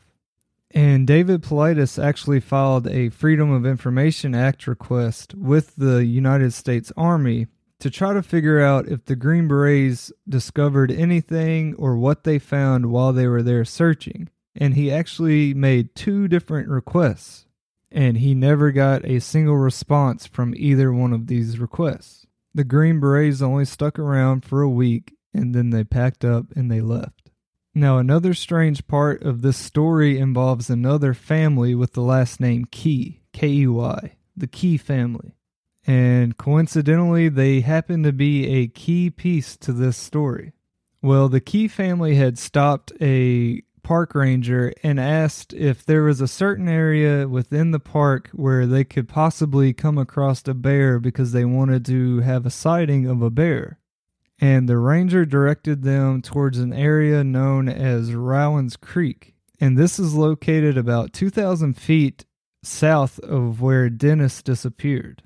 [SPEAKER 3] And David Paulides actually filed a Freedom of Information Act request with the United States Army to try to figure out if the Green Berets discovered anything or what they found while they were there searching. And he actually made two different requests, and he never got a single response from either one of these requests. The Green Berets only stuck around for a week, and then they packed up and they left. Now, another strange part of this story involves another family with the last name Key, K E Y, the Key family. And coincidentally, they happen to be a key piece to this story. Well, the Key family had stopped a park ranger and asked if there was a certain area within the park where they could possibly come across a bear because they wanted to have a sighting of a bear. And the ranger directed them towards an area known as Rowan's Creek. And this is located about two thousand feet south of where Dennis disappeared.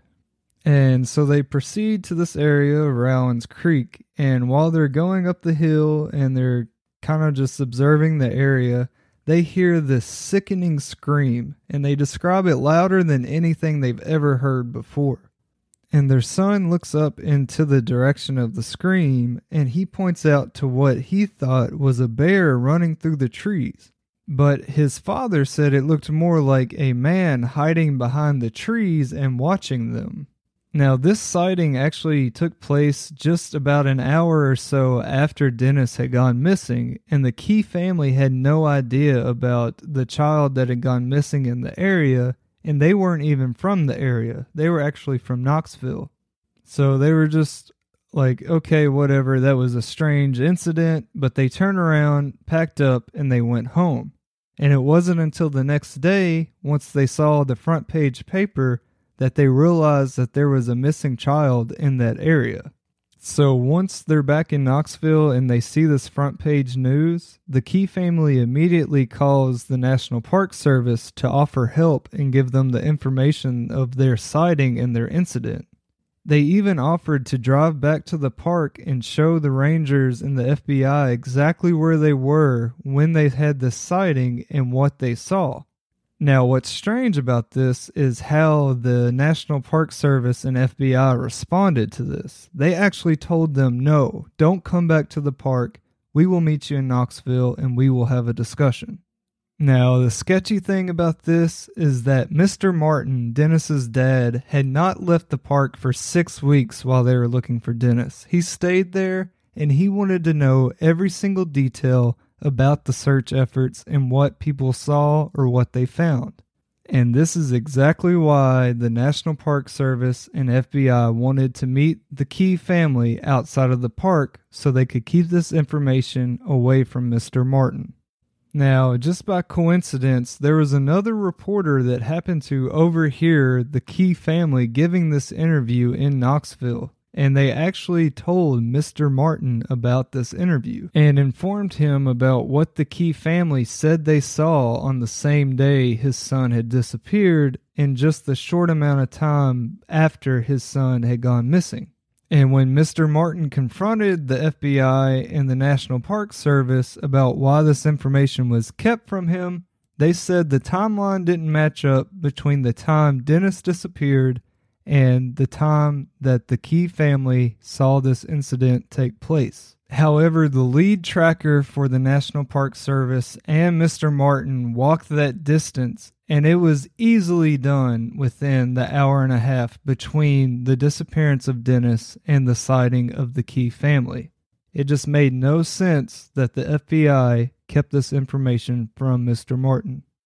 [SPEAKER 3] And so they proceed to this area of Rowan's Creek, and while they're going up the hill and they're kind of just observing the area, they hear this sickening scream, and they describe it louder than anything they've ever heard before. And their son looks up into the direction of the scream, and he points out to what he thought was a bear running through the trees. But his father said it looked more like a man hiding behind the trees and watching them. Now, this sighting actually took place just about an hour or so after Dennis had gone missing, and the Key family had no idea about the child that had gone missing in the area, and they weren't even from the area. They were actually from Knoxville. So they were just like, okay, whatever, that was a strange incident, but they turned around, packed up, and they went home. And it wasn't until the next day, once they saw the front page paper, that they realized that there was a missing child in that area. So once they're back in Knoxville and they see this front page news, the Key family immediately calls the National Park Service to offer help and give them the information of their sighting and their incident. They even offered to drive back to the park and show the rangers and the F B I exactly where they were when they had this sighting and what they saw. Now, what's strange about this is how the National Park Service and F B I responded to this. They actually told them, no, don't come back to the park. We will meet you in Knoxville and we will have a discussion. Now, the sketchy thing about this is that Mister Martin, Dennis's dad, had not left the park for six weeks while they were looking for Dennis. He stayed there and he wanted to know every single detail about the search efforts and what people saw or what they found. And this is exactly why the National Park Service and F B I wanted to meet the Key family outside of the park so they could keep this information away from Mister Martin. Now, just by coincidence, there was another reporter that happened to overhear the Key family giving this interview in Knoxville. And they actually told Mister Martin about this interview and informed him about what the Key family said they saw on the same day his son had disappeared in just the short amount of time after his son had gone missing. And when Mister Martin confronted the F B I and the National Park Service about why this information was kept from him, they said the timeline didn't match up between the time Dennis disappeared and the time that the Key family saw this incident take place. However, the lead tracker for the National Park Service and Mister Martin walked that distance, and it was easily done within the hour and a half between the disappearance of Dennis and the sighting of the Key family. It just made no sense that the F B I kept this information from Mister Martin.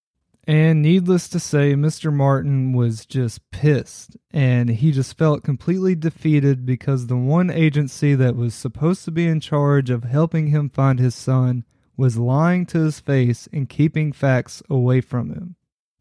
[SPEAKER 3] And needless to say, Mister Martin was just pissed, and he just felt completely defeated because the one agency that was supposed to be in charge of helping him find his son was lying to his face and keeping facts away from him.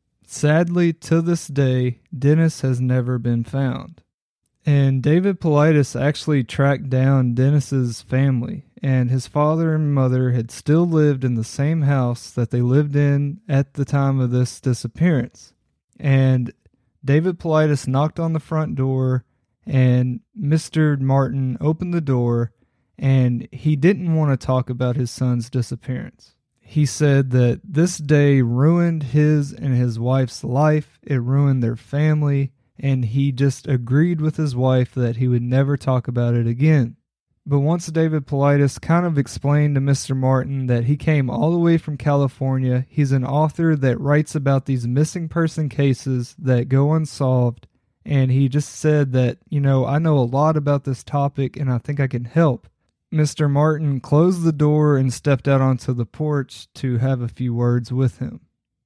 [SPEAKER 3] Sadly, to this day, Dennis has never been found. And David Paulides actually tracked down Dennis's family, and his father and mother had still lived in the same house that they lived in at the time of this disappearance. And David Paulides knocked on the front door, and Mister Martin opened the door, and he didn't want to talk about his son's disappearance. He said that this day ruined his and his wife's life, it ruined their family, and he just agreed with his wife that he would never talk about it again. But once David Paulides kind of explained to Mister Martin that he came all the way from California, he's an author that writes about these missing person cases that go unsolved, and he just said that, you know, I know a lot about this topic and I think I can help. Mister Martin closed the door and stepped out onto the porch to have a few words with him.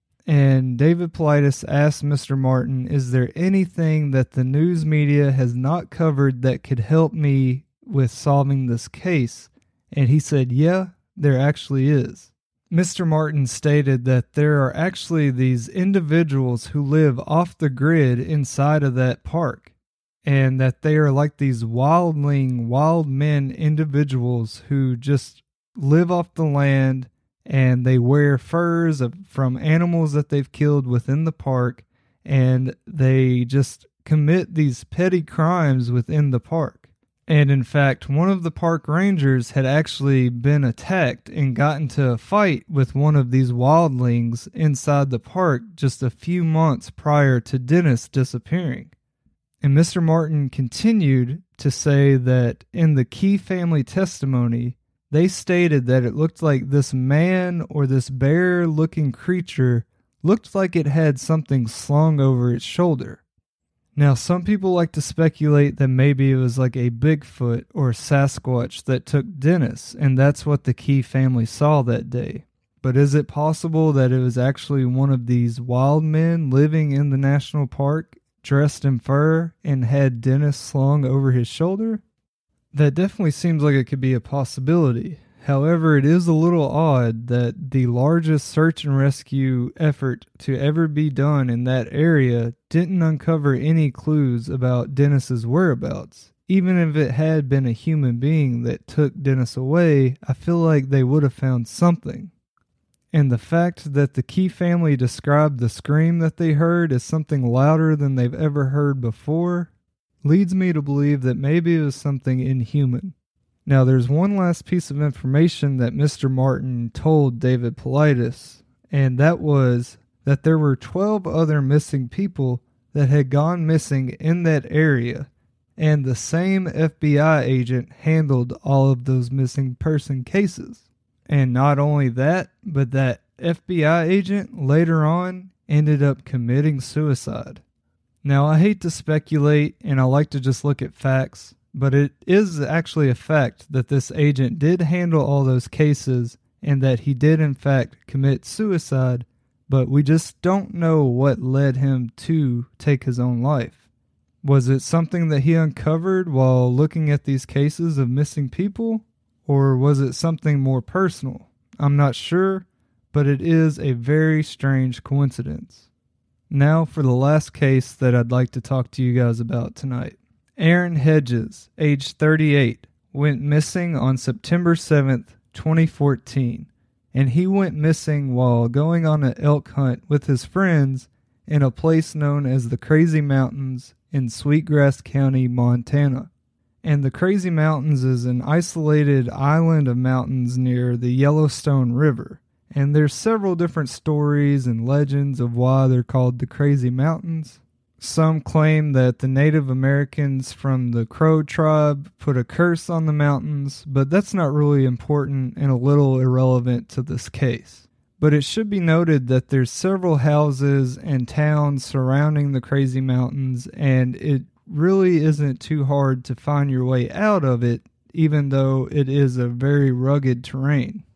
[SPEAKER 3] And David Paulides asked Mister Martin, is there anything that the news media has not covered that could help me with solving this case? And he said, yeah, there actually is. Mister Martin stated that there are actually these individuals who live off the grid inside of that park, and that they are like these wildling, wild men individuals who just live off the land, and they wear furs of, from animals that they've killed within the park, and they just commit these petty crimes within the park. And in fact, one of the park rangers had actually been attacked and got into a fight with one of these wildlings inside the park just a few months prior to Dennis disappearing. And Mister Martin continued to say that in the Key family testimony, they stated that it looked like this man or this bear-looking creature looked like it had something slung over its shoulder. Now, some people like to speculate that maybe it was like a Bigfoot or Sasquatch that took Dennis, and that's what the Key family saw that day. But is it possible that it was actually one of these wild men living in the national park, dressed in fur, and had Dennis slung over his shoulder? That definitely seems like it could be a possibility. However, it is a little odd that the largest search and rescue effort to ever be done in that area didn't uncover any clues about Dennis's whereabouts. Even if it had been a human being that took Dennis away, I feel like they would have found something. And the fact that the Key family described the scream that they heard as something louder than they've ever heard before leads me to believe that maybe it was something inhuman. Now, there's one last piece of information that Mister Martin told David Paulides, and that was that there were twelve other missing people that had gone missing in that area, and the same F B I agent handled all of those missing person cases. And not only that, but that F B I agent later on ended up committing suicide. Now, I hate to speculate, and I like to just look at facts, but it is actually a fact that this agent did handle all those cases and that he did in fact commit suicide, but we just don't know what led him to take his own life. Was it something that he uncovered while looking at these cases of missing people, or was it something more personal? I'm not sure, but it is a very strange coincidence. Now for the last case that I'd like to talk to you guys about tonight. Aaron Hedges, age thirty-eight, went missing on September seventh, twenty fourteen, and he went missing while going on an elk hunt with his friends in a place known as the Crazy Mountains in Sweetgrass County, Montana. And the Crazy Mountains is an isolated island of mountains near the Yellowstone River. And there's several different stories and legends of why they're called the Crazy Mountains. Some claim that the Native Americans from the Crow tribe put a curse on the mountains, but that's not really important and a little irrelevant to this case. But it should be noted that there's several houses and towns surrounding the Crazy Mountains, and it really isn't too hard to find your way out of it, even though it is a very rugged terrain.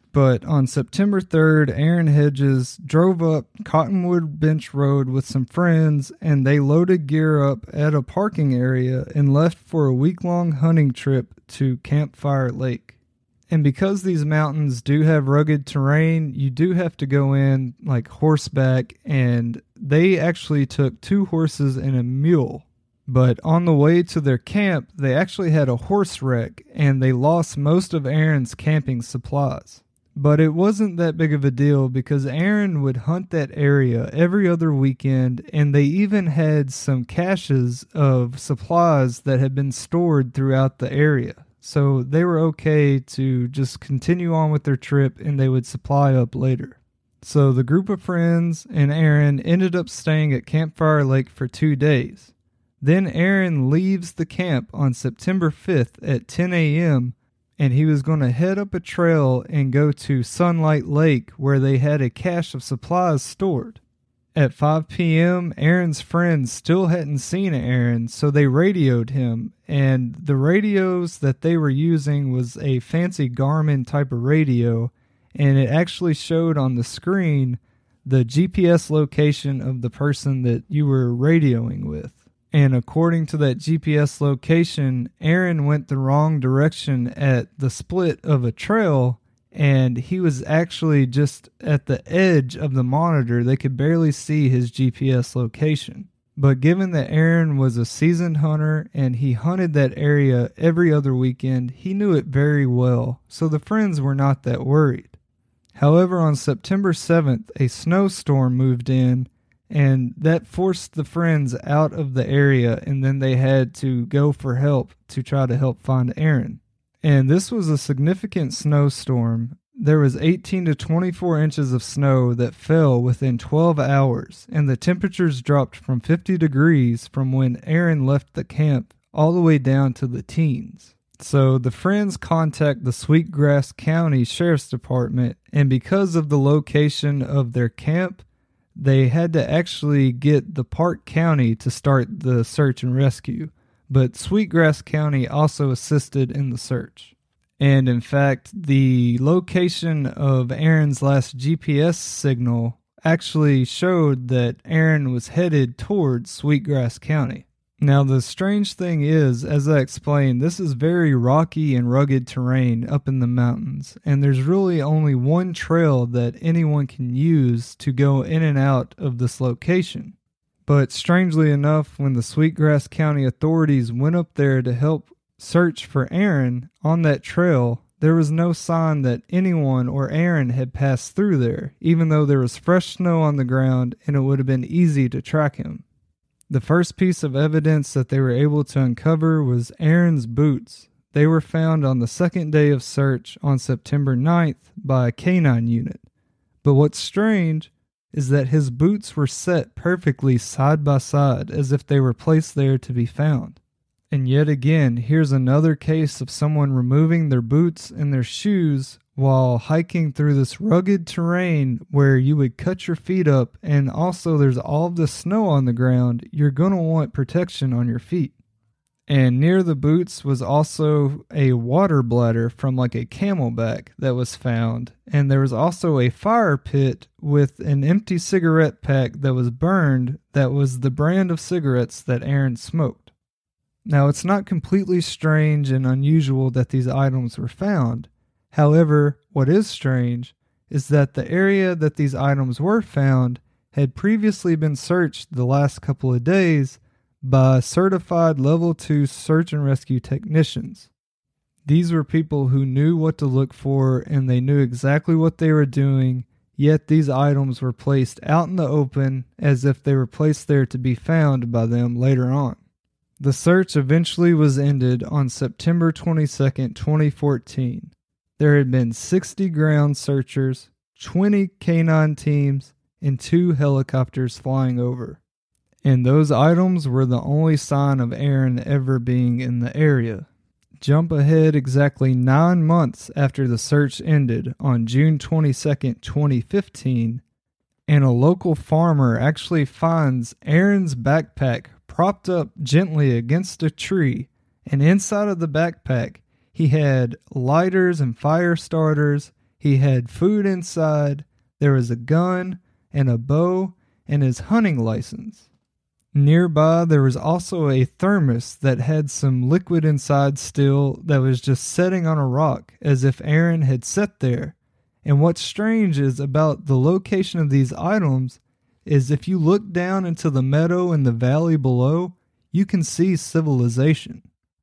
[SPEAKER 3] But on September third, Aaron Hedges drove up Cottonwood Bench Road with some friends, and they loaded gear up at a parking area and left for a week-long hunting trip to Campfire Lake. And because these mountains do have rugged terrain, you do have to go in like horseback, and they actually took two horses and a mule. But on the way to their camp, they actually had a horse wreck, and they lost most of Aaron's camping supplies. But it wasn't that big of a deal because Aaron would hunt that area every other weekend, and they even had some caches of supplies that had been stored throughout the area. So they were okay to just continue on with their trip, and they would supply up later. So the group of friends and Aaron ended up staying at Campfire Lake for two days. Then Aaron leaves the camp on September fifth at ten a.m., and he was going to head up a trail and go to Sunlight Lake where they had a cache of supplies stored. At five p.m., Aaron's friends still hadn't seen Aaron, so they radioed him, and the radios that they were using was a fancy Garmin type of radio, and it actually showed on the screen the G P S location of the person that you were radioing with. And according to that G P S location, Aaron went the wrong direction at the split of a trail, and he was actually just at the edge of the monitor. They could barely see his G P S location. But given that Aaron was a seasoned hunter and he hunted that area every other weekend, he knew it very well, so the friends were not that worried. However, on September seventh, a snowstorm moved in, and that forced the friends out of the area, and then they had to go for help to try to help find Aaron. And this was a significant snowstorm. There was eighteen to twenty-four inches of snow that fell within twelve hours, and the temperatures dropped from fifty degrees from when Aaron left the camp all the way down to the teens. So the friends contact the Sweetgrass County Sheriff's Department, and because of the location of their camp, they had to actually get the Park County to start the search and rescue, but Sweetgrass County also assisted in the search. And in fact, the location of Aaron's last G P S signal actually showed that Aaron was headed towards Sweetgrass County. Now, the strange thing is, as I explained, this is very rocky and rugged terrain up in the mountains, and there's really only one trail that anyone can use to go in and out of this location. But strangely enough, when the Sweetgrass County authorities went up there to help search for Aaron on that trail, there was no sign that anyone or Aaron had passed through there, even though there was fresh snow on the ground and it would have been easy to track him. The first piece of evidence that they were able to uncover was Aaron's boots. They were found on the second day of search on September ninth by a canine unit. But what's strange is that his boots were set perfectly side by side as if they were placed there to be found. And yet again, here's another case of someone removing their boots and their shoes while hiking through this rugged terrain where you would cut your feet up, and also there's all of the snow on the ground. You're going to want protection on your feet. And near the boots was also a water bladder from like a camelback that was found, and there was also a fire pit with an empty cigarette pack that was burned that was the brand of cigarettes that Aaron smoked. Now, it's not completely strange and unusual that these items were found. However, what is strange is that the area that these items were found had previously been searched the last couple of days by certified level two search and rescue technicians. These were people who knew what to look for and they knew exactly what they were doing, yet these items were placed out in the open as if they were placed there to be found by them later on. The search eventually was ended on September twenty-second, twenty fourteen. There had been sixty ground searchers, twenty canine teams, and two helicopters flying over. And those items were the only sign of Aaron ever being in the area. Jump ahead exactly nine months after the search ended on June twenty-second, twenty fifteen, and a local farmer actually finds Aaron's backpack propped up gently against a tree, and inside of the backpack he had lighters and fire starters. He had food inside, there was a gun and a bow and his hunting license. Nearby, there was also a thermos that had some liquid inside still that was just sitting on a rock as if Aaron had sat there. And what's strange is about the location of these items is if you look down into the meadow and the valley below, you can see civilization.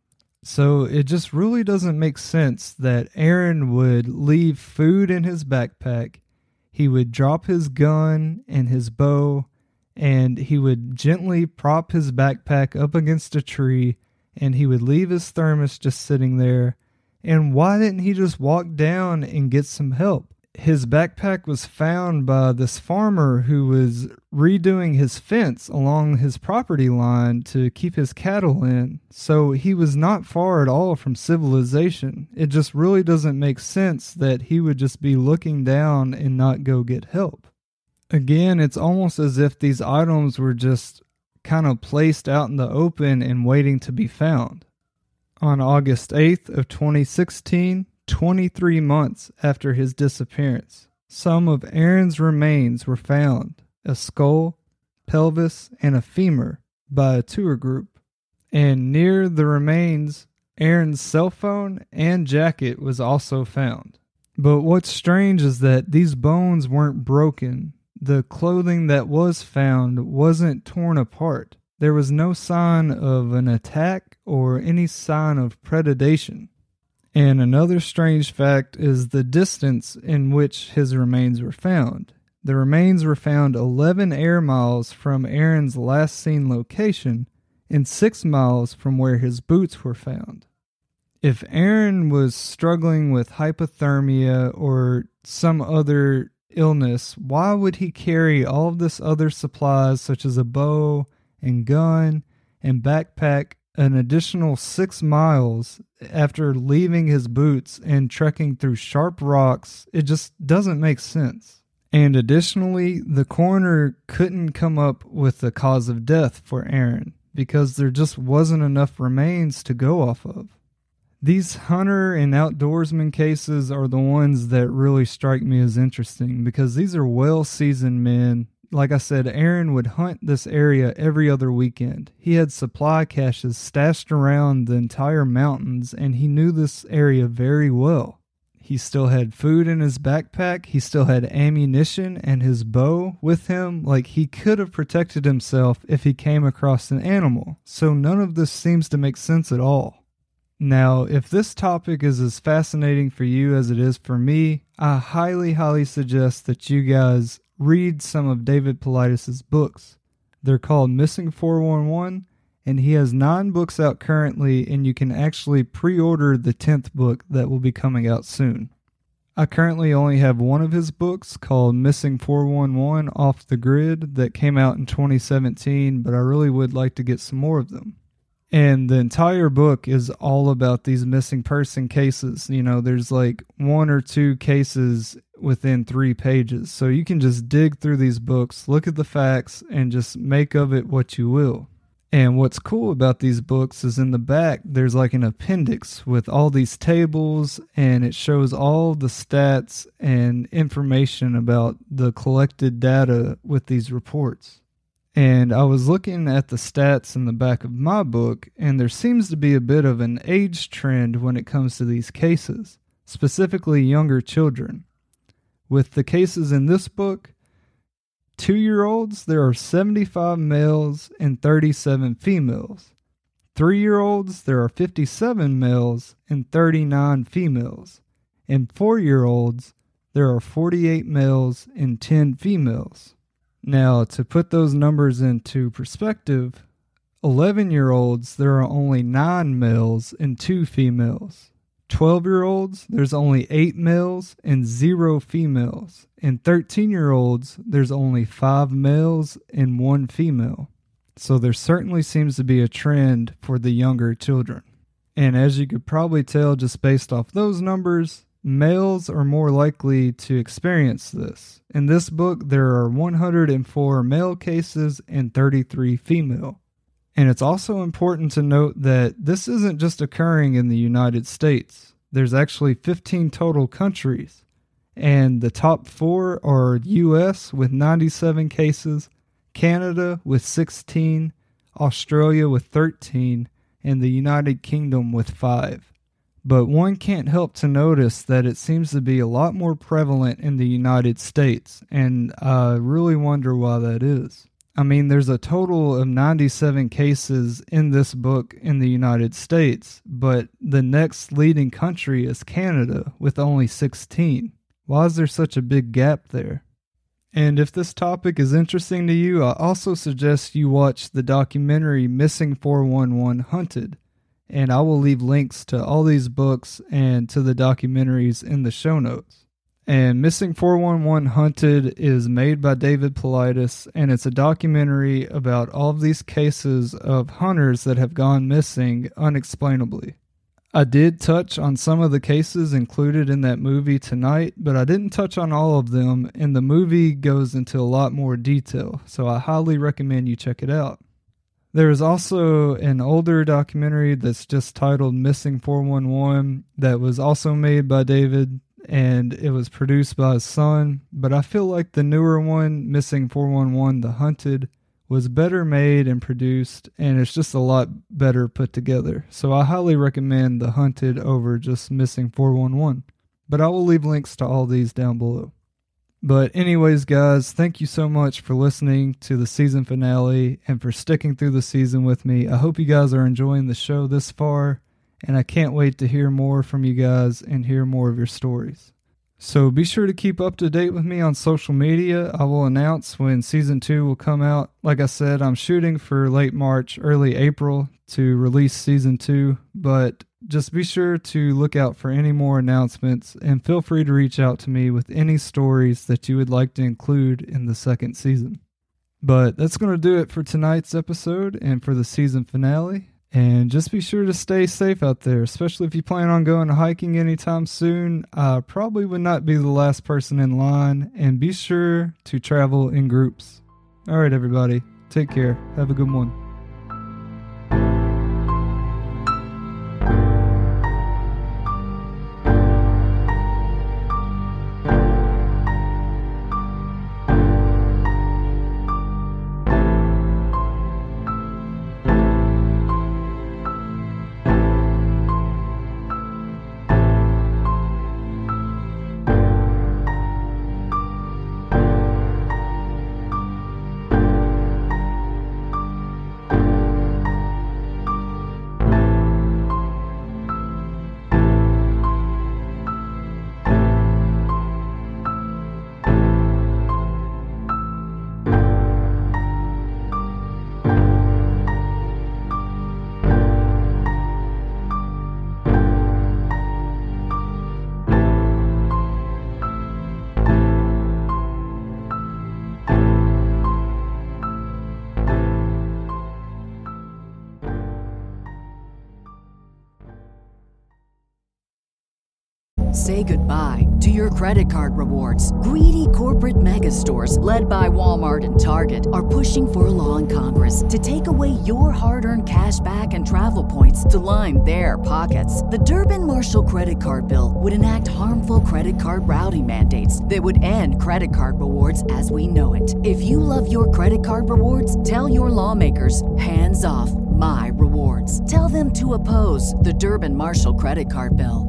[SPEAKER 3] So it just really doesn't make sense that Aaron would leave food in his backpack, he would drop his gun and his bow, and he would gently prop his backpack up against a tree, and he would leave his thermos just sitting there. And why didn't he just walk down and get some help? His backpack was found by this farmer who was redoing his fence along his property line to keep his cattle in. So he was not far at all from civilization. It just really doesn't make sense that he would just be looking down and not go get help. Again, it's almost as if these items were just kind of placed out in the open and waiting to be found. On August eighth of twenty sixteen, twenty-three months after his disappearance, some of Aaron's remains were found, a skull, pelvis, and a femur by a tour group. And near the remains, Aaron's cell phone and jacket was also found. But what's strange is that these bones weren't broken. The clothing that was found wasn't torn apart. There was no sign of an attack or any sign of predation. And another strange fact is the distance in which his remains were found. The remains were found eleven air miles from Aaron's last seen location and six miles from where his boots were found. If Aaron was struggling with hypothermia or some other illness, why would he carry all of this other supplies such as a bow and gun and backpack an additional six miles after leaving his boots and trekking through sharp rocks? It just doesn't make sense. And additionally, the coroner couldn't come up with the cause of death for Aaron because there just wasn't enough remains to go off of. These hunter and outdoorsman cases are the ones that really strike me as interesting because these are well-seasoned men. Like I said, Aaron would hunt this area every other weekend. He had supply caches stashed around the entire mountains, and he knew this area very well. He still had food in his backpack. He still had ammunition and his bow with him. Like, he could have protected himself if he came across an animal. So none of this seems to make sense at all. Now, if this topic is as fascinating for you as it is for me, I highly, highly suggest that you guys read some of David Paulides' books. They're called Missing four one one, and he has nine books out currently, and you can actually pre-order the tenth book that will be coming out soon. I currently only have one of his books called Missing four one one Off the Grid that came out in twenty seventeen, but I really would like to get some more of them. And the entire book is all about these missing person cases. You know, there's like one or two cases within three pages. So you can just dig through these books, look at the facts, and just make of it what you will. And what's cool about these books is in the back, there's like an appendix with all these tables, and it shows all the stats and information about the collected data with these reports. And I was looking at the stats in the back of my book, and there seems to be a bit of an age trend when it comes to these cases, specifically younger children. With the cases in this book, two-year-olds, there are seventy-five males and thirty-seven females. Three-year-olds, there are fifty-seven males and thirty-nine females. And four-year-olds, there are forty-eight males and ten females. Now, to put those numbers into perspective, eleven-year-olds, there are only nine males and two females. twelve-year-olds, there's only eight males and zero females. And thirteen-year-olds, there's only five males and one female. So there certainly seems to be a trend for the younger children. And as you could probably tell just based off those numbers, males are more likely to experience this. In this book, there are one hundred four male cases and thirty-three female. And it's also important to note that this isn't just occurring in the United States. There's actually fifteen total countries. And the top four are U S with ninety-seven cases, Canada with sixteen, Australia with thirteen, and the United Kingdom with five. But one can't help to notice that it seems to be a lot more prevalent in the United States, and I really wonder why that is. I mean, there's a total of ninety-seven cases in this book in the United States, but the next leading country is Canada with only sixteen. Why is there such a big gap there? And if this topic is interesting to you, I also suggest you watch the documentary Missing four one one Hunted. And I will leave links to all these books and to the documentaries in the show notes. And Missing four one one Hunted is made by David Paulides, and it's a documentary about all of these cases of hunters that have gone missing unexplainably. I did touch on some of the cases included in that movie tonight, but I didn't touch on all of them, and the movie goes into a lot more detail, so I highly recommend you check it out. There is also an older documentary that's just titled Missing four one one that was also made by David, and it was produced by his son, but I feel like the newer one, Missing four one one The Hunted, was better made and produced, and it's just a lot better put together. So I highly recommend The Hunted over just Missing four one one. But I will leave links to all these down below. But anyways, guys, thank you so much for listening to the season finale and for sticking through the season with me. I hope you guys are enjoying the show this far, and I can't wait to hear more from you guys and hear more of your stories. So be sure to keep up to date with me on social media. I will announce when season two will come out. Like I said, I'm shooting for late March, early April to release season two, but just be sure to look out for any more announcements, and feel free to reach out to me with any stories that you would like to include in the second season. But that's going to do it for tonight's episode and for the season finale. And just be sure to stay safe out there, especially if you plan on going hiking anytime soon. I probably would not be the last person in line, and be sure to travel in groups. All right, everybody, take care. Have a good one.
[SPEAKER 1] Say goodbye to your credit card rewards. Greedy corporate mega stores, led by Walmart and Target, are pushing for a law in Congress to take away your hard-earned cash back and travel points to line their pockets. The Durbin-Marshall credit card bill would enact harmful credit card routing mandates that would end credit card rewards as we know it. If you love your credit card rewards, tell your lawmakers, hands off my rewards. Tell them to oppose the Durbin-Marshall credit card bill.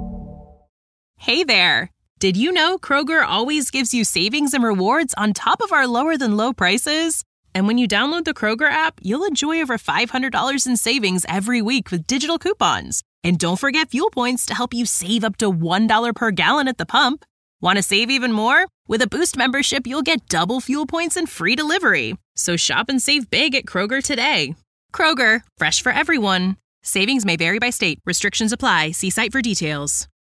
[SPEAKER 2] Hey there! Did you know Kroger always gives you savings and rewards on top of our lower-than-low prices? And when you download the Kroger app, you'll enjoy over five hundred dollars in savings every week with digital coupons. And don't forget fuel points to help you save up to one dollar per gallon at the pump. Want to save even more? With a Boost membership, you'll get double fuel points and free delivery. So shop and save big at Kroger today. Kroger, fresh for everyone. Savings may vary by state. Restrictions apply. See site for details.